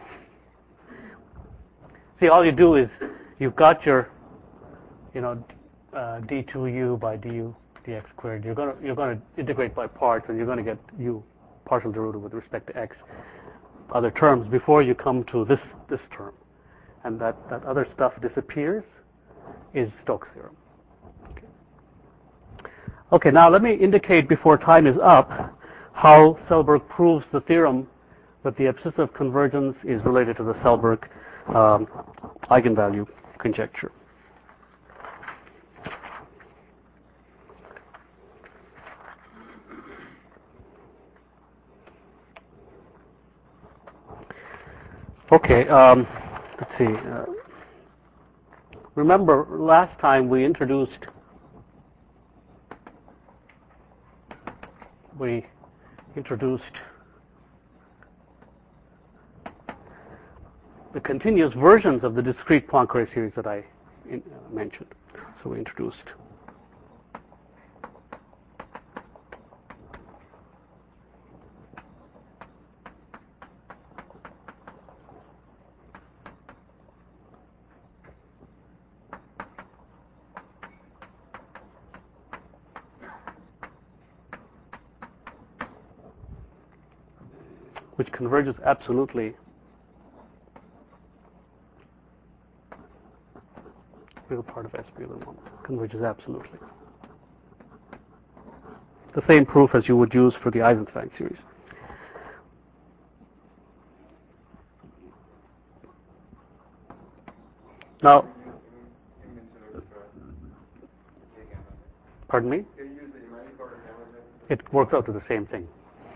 See, all you do is you've got your, you know, uh, d two u by du dx squared. You're gonna you're gonna integrate by parts, and you're gonna get u partial derivative with respect to x, other terms before you come to this this term, and that that other stuff disappears. Is Stokes theorem. Okay. Okay, now let me indicate before time is up how Selberg proves the theorem that the abscisive convergence is related to the Selberg um, eigenvalue conjecture. Okay, um, let's see. Uh, remember, last time we introduced we introduced the continuous versions of the discrete Poincare series that I in, uh, mentioned. So we introduced which converges absolutely real part of S B one converges absolutely. The same proof as you would use for the Eisenstein series. Now, pardon me? It works out to the same thing.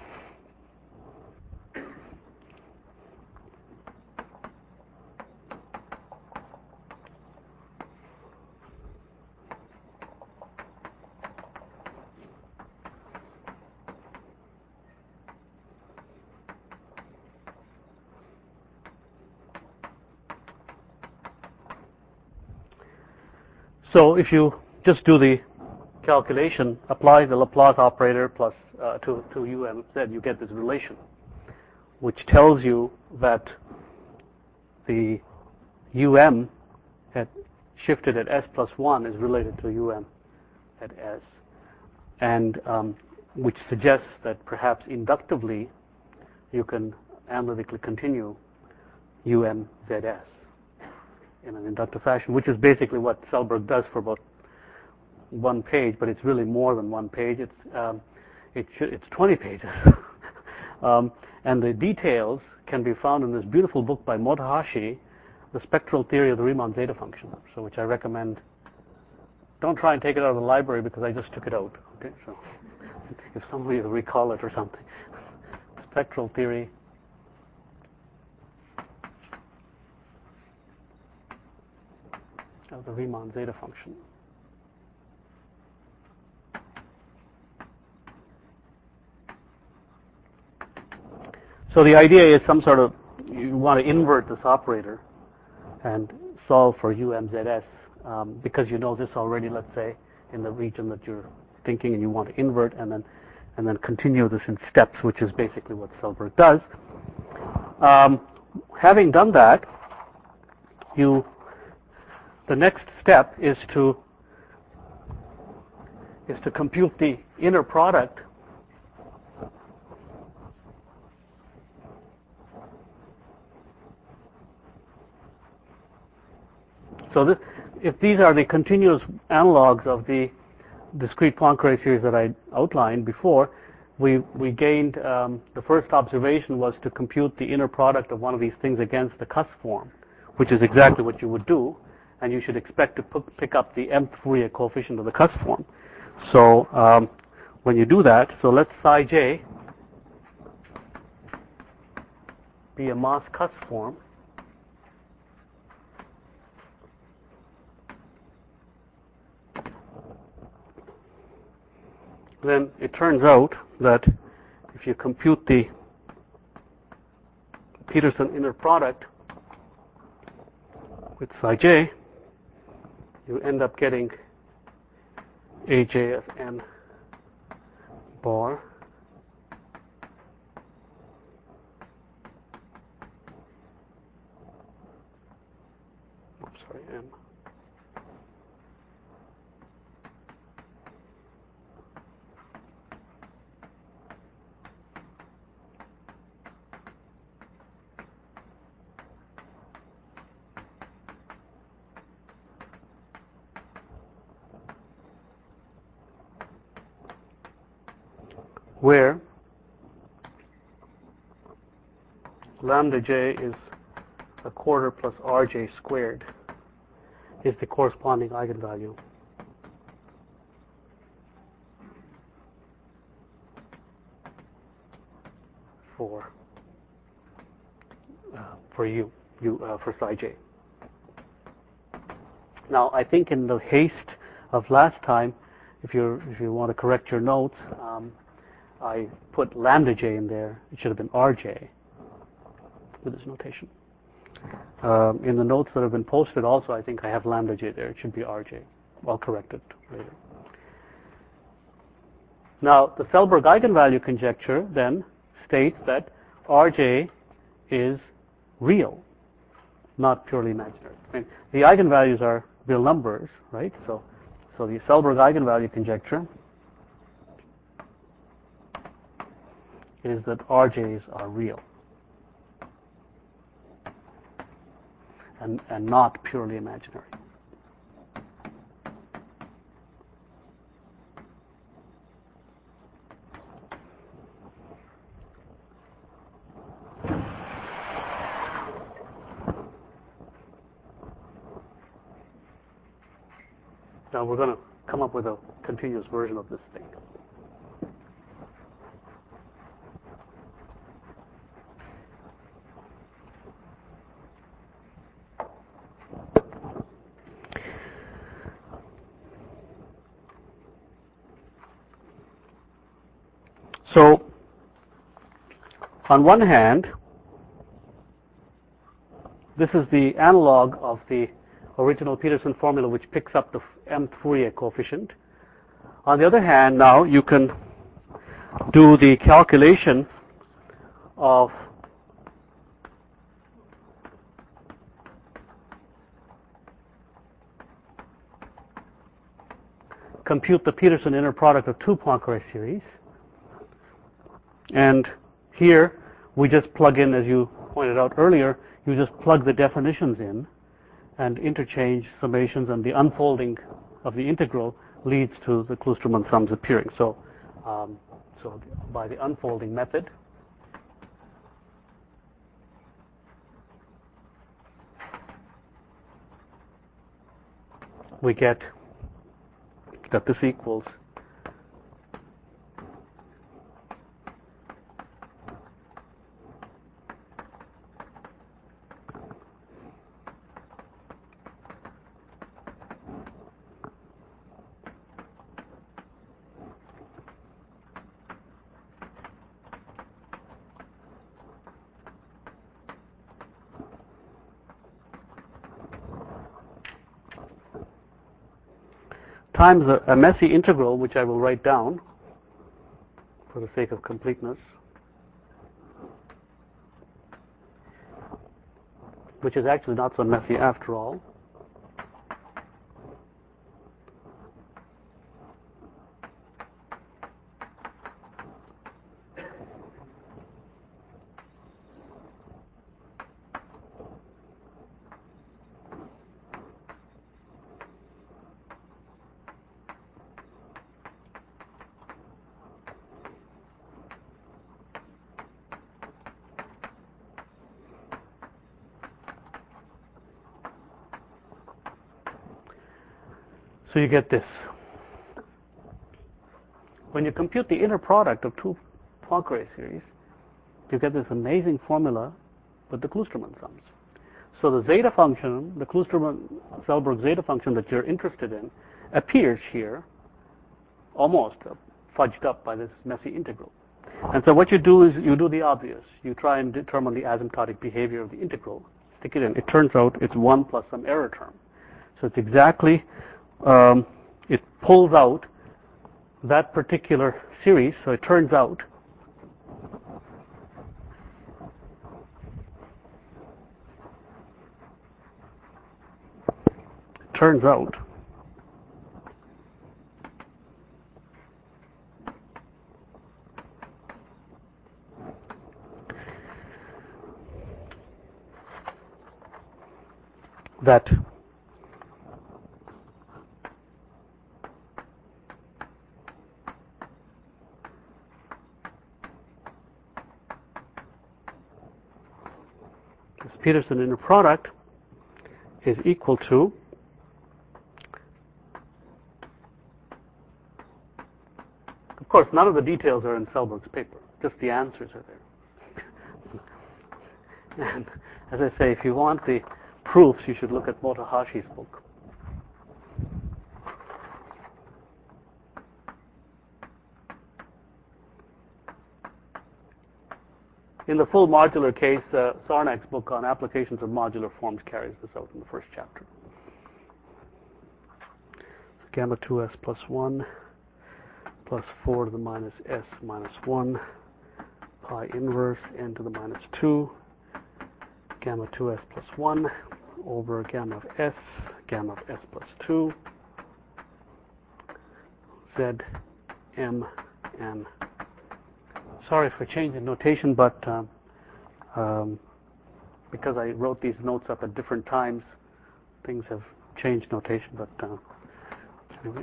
So if you just do the calculation, apply the Laplace operator plus uh, to, to U M Z, you get this relation, which tells you that the U M at shifted at S plus one is related to U M at S, and um, which suggests that perhaps inductively you can analytically continue U M Z S in an inductive fashion, which is basically what Selberg does for about one page, but it's really more than one page. It's um, it should, it's twenty pages, um, and the details can be found in this beautiful book by Motohashi, The Spectral Theory of the Riemann Zeta Function, so which I recommend. Don't try and take it out of the library because I just took it out. Okay, so if somebody will recall it or something. Spectral Theory of the Riemann Zeta Function. So the idea is some sort of, you want to invert this operator and solve for U M Z S um, because you know this already, let's say, in the region that you're thinking, and you want to invert and then and then continue this in steps, which is basically what Selberg does. Um, having done that, you the next step is to is to compute the inner product So this, if these are the continuous analogs of the discrete Poincare series that I outlined before, we, we gained, um, the first observation was to compute the inner product of one of these things against the cusp form, which is exactly what you would do, and you should expect to p- pick up the mth Fourier coefficient of the cusp form. So um, when you do that, so let psi j be a Moss cusp form. Then it turns out that if you compute the Peterson inner product with psi j, you end up getting aj of n bar oops, sorry, m where lambda j is a quarter plus rj squared is the corresponding eigenvalue for uh, for u, u uh, for psi j. Now, I think in the haste of last time, if you if you want to correct your notes, um, I put lambda j in there. It should have been rj with this notation. Um, in the notes that have been posted, also, I think I have lambda j there. It should be rj. I'll correct it later. Now, the Selberg eigenvalue conjecture then states that rj is real, not purely imaginary. I mean, the eigenvalues are real numbers, right? So, so the Selberg eigenvalue conjecture is that rj's are real and, and not purely imaginary. Now we're going to come up with a continuous version of this thing. So, on one hand, this is the analog of the original Peterson formula, which picks up the mth Fourier coefficient. On the other hand, now you can do the calculation of compute the Peterson inner product of two Poincare series. And here we just plug in, as you pointed out earlier, you just plug the definitions in and interchange summations, and the unfolding of the integral leads to the Kloosterman sums appearing. So, um, so by the unfolding method, we get that this equals times a, a messy integral, which I will write down for the sake of completeness, which is actually not so messy after all. So you get this. When you compute the inner product of two Poincare series, you get this amazing formula with the Kloosterman sums. So the zeta function, the Kloosterman-Selberg zeta function that you're interested in, appears here almost fudged up by this messy integral. And so what you do is you do the obvious. You try and determine the asymptotic behavior of the integral. Stick it in. It turns out it's one plus some error term. So it's exactly Um, it pulls out that particular series. So it turns out turns out that Peterson inner product is equal to of course none of the details are in Selberg's paper, just the answers are there. And as I say, if you want the proofs, you should look at Motahashi's book. In the full modular case, uh, Sarnak's book on applications of modular forms carries this out in the first chapter. So gamma two s plus one plus four to the minus s minus one pi inverse n to the minus two gamma two s plus one over gamma of s gamma of s plus two z m n. Sorry for changing notation, but um, um, because I wrote these notes up at different times, things have changed notation, but uh, anyway.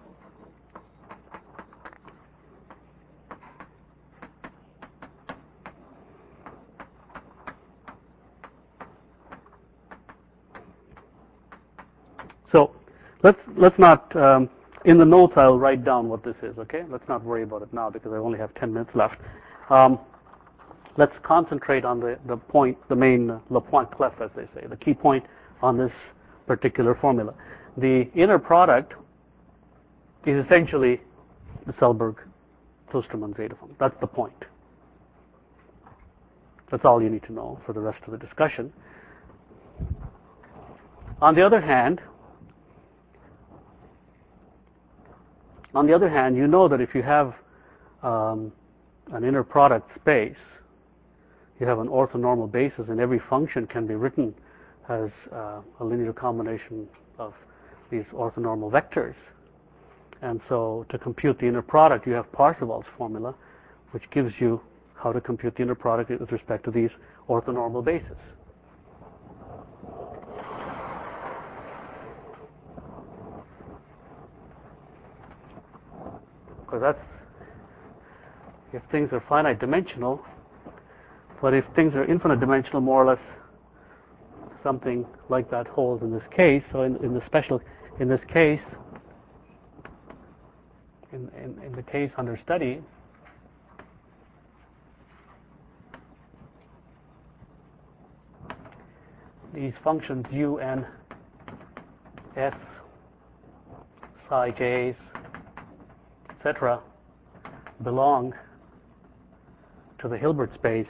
So let's let's not um, in the notes I'll write down what this is, okay? Let's not worry about it now because I only have ten minutes left. Um, let's concentrate on the, the point, the main uh, le point clef, as they say, the key point on this particular formula. The inner product is essentially the Selberg-Klostermann zeta function. That's the point. That's all you need to know for the rest of the discussion. On the other hand, On the other hand, you know that if you have um, an inner product space, you have an orthonormal basis, and every function can be written as uh, a linear combination of these orthonormal vectors. And so to compute the inner product, you have Parseval's formula, which gives you how to compute the inner product with respect to these orthonormal bases. Because that's if things are finite dimensional, but if things are infinite dimensional, more or less something like that holds in this case. So in, in the special, in this case, in, in, in the case under study, these functions u, n, s, psi j's, et cetera belong to the Hilbert space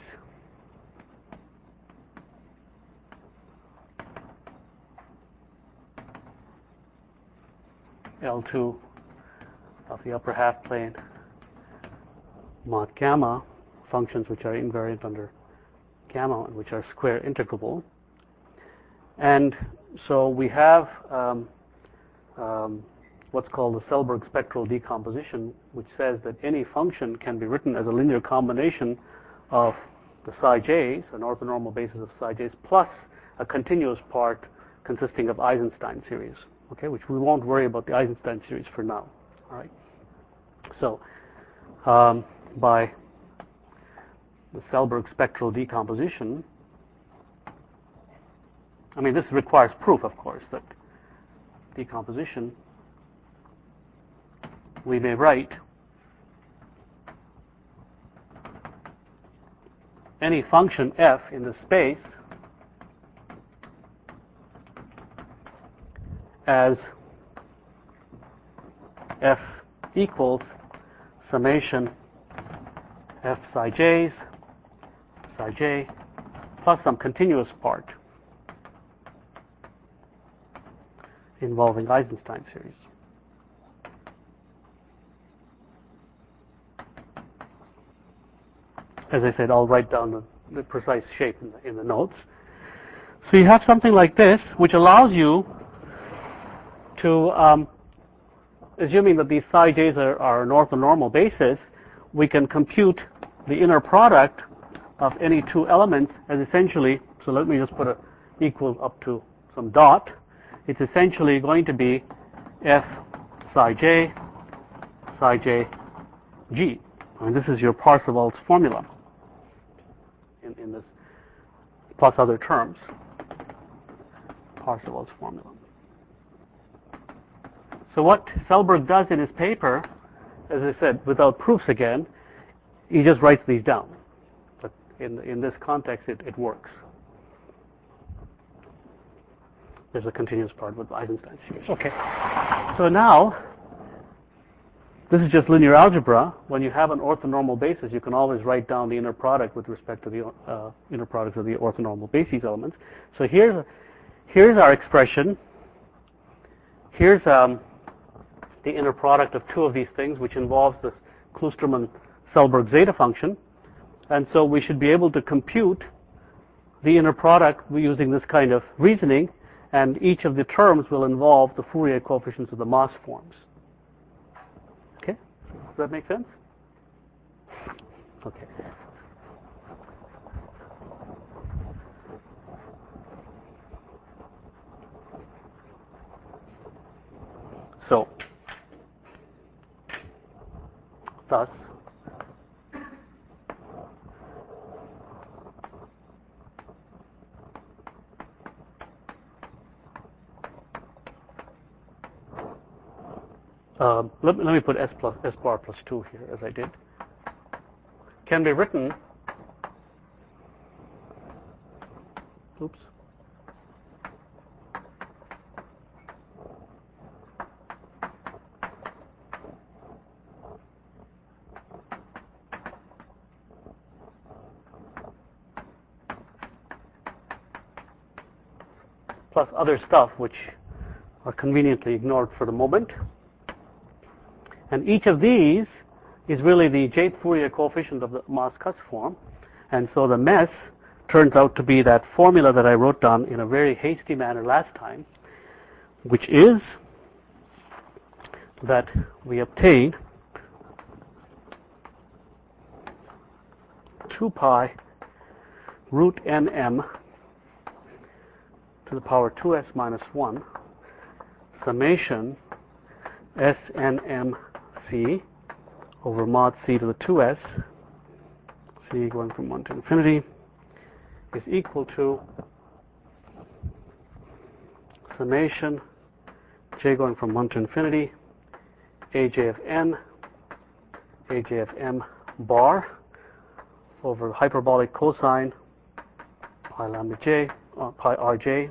L two of the upper half plane mod gamma, functions which are invariant under gamma and which are square integrable. And so we have um, um, what's called the Selberg spectral decomposition, which says that any function can be written as a linear combination of the psi j's, an orthonormal basis of psi j's, plus a continuous part consisting of Eisenstein series, okay, which we won't worry about the Eisenstein series for now. All right. So um, by the Selberg spectral decomposition, I mean, this requires proof, of course, that decomposition, we may write any function f in the space as f equals summation f psi j's, psi j, plus some continuous part involving Eisenstein series. As I said, I'll write down the, the precise shape in the, in the notes. So you have something like this, which allows you to, um, assuming that these psi j's are, are an orthonormal basis, we can compute the inner product of any two elements as essentially, so let me just put a equal up to some dot. It's essentially going to be f psi j, psi j, g. And this is your Parseval's formula in, in this plus other terms. Parseval's formula. So what Selberg does in his paper, as I said, without proofs again, he just writes these down. But in, in this context, it, it works. There's a continuous part with Eisenstein series. Okay. So now, this is just linear algebra. When you have an orthonormal basis, you can always write down the inner product with respect to the uh, inner product of the orthonormal basis elements. So here's here's our expression. Here's um, the inner product of two of these things, which involves this Kloosterman-Selberg zeta function. And so we should be able to compute the inner product using this kind of reasoning, and each of the terms will involve the Fourier coefficients of the Mass forms. Okay? Does that make sense? Okay. So, thus, uh, let, let me put S plus S bar plus two here, as I did. Can be written. Oops. Plus other stuff which are conveniently ignored for the moment. And each of these is really the jth Fourier coefficient of the Mass-Cus form. And so the mess turns out to be that formula that I wrote down in a very hasty manner last time, which is that we obtain two pi root nm to the power two s minus one summation snmc over mod c to the two s, c going from one to infinity, is equal to summation j going from one to infinity aj of n aj of m bar over hyperbolic cosine pi lambda j, uh, pi rj,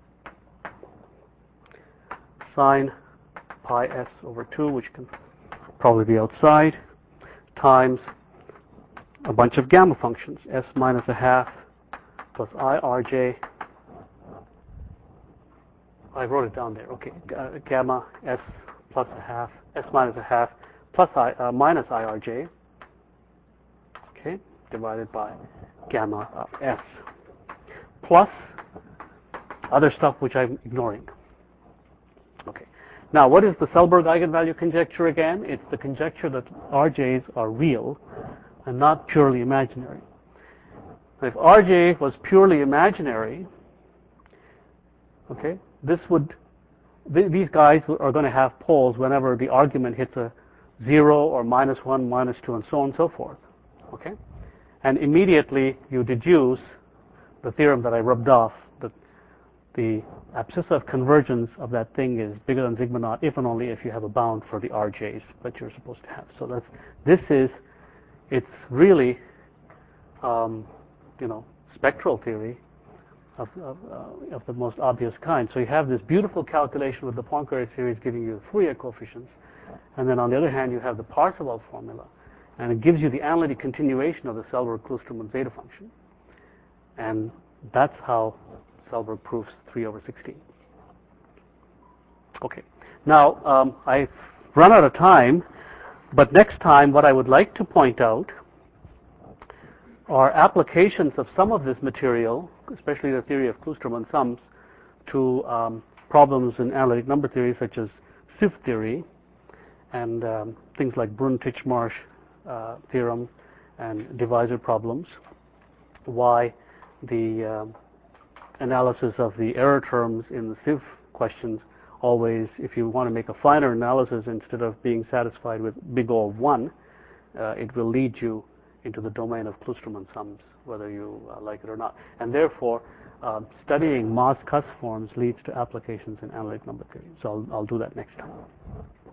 sine pi s over two, which can probably be outside, times a bunch of gamma functions, s minus a half plus I rj. I wrote it down there. Okay, uh, gamma s plus a half, s minus a half plus I uh, minus I rj. Okay, divided by gamma of s plus other stuff which I'm ignoring. Okay. Now, what is the Selberg eigenvalue conjecture again? It's the conjecture that R Js are real and not purely imaginary. If R J was purely imaginary, okay, this would, th these guys are going to have poles whenever the argument hits a zero or minus one, minus two, and so on and so forth. Okay? And immediately you deduce the theorem that I rubbed off, that the abscissa of convergence of that thing is bigger than sigma naught if and only if you have a bound for the R Js that you're supposed to have. So that's, this is, it's really, um, you know, spectral theory of, of, uh, of the most obvious kind. So you have this beautiful calculation with the Poincare series giving you the Fourier coefficients, and then on the other hand you have the Parseval formula, and it gives you the analytic continuation of the Selberg-Kloosterman zeta function. And that's how Selberg proves three over sixteen. Okay. Now, um, I've run out of time, but next time what I would like to point out are applications of some of this material, especially the theory of Kloosterman sums, to um, problems in analytic number theory such as sieve theory and um, things like Brun-Titchmarsh uh, theorem and divisor problems. Why the uh, analysis of the error terms in the sieve questions always, if you want to make a finer analysis instead of being satisfied with big O of one, uh, it will lead you into the domain of Kloosterman sums. whether you uh, like it or not. And therefore, um, studying Moss-Kuss forms leads to applications in analytic number theory. So I'll, I'll do that next time.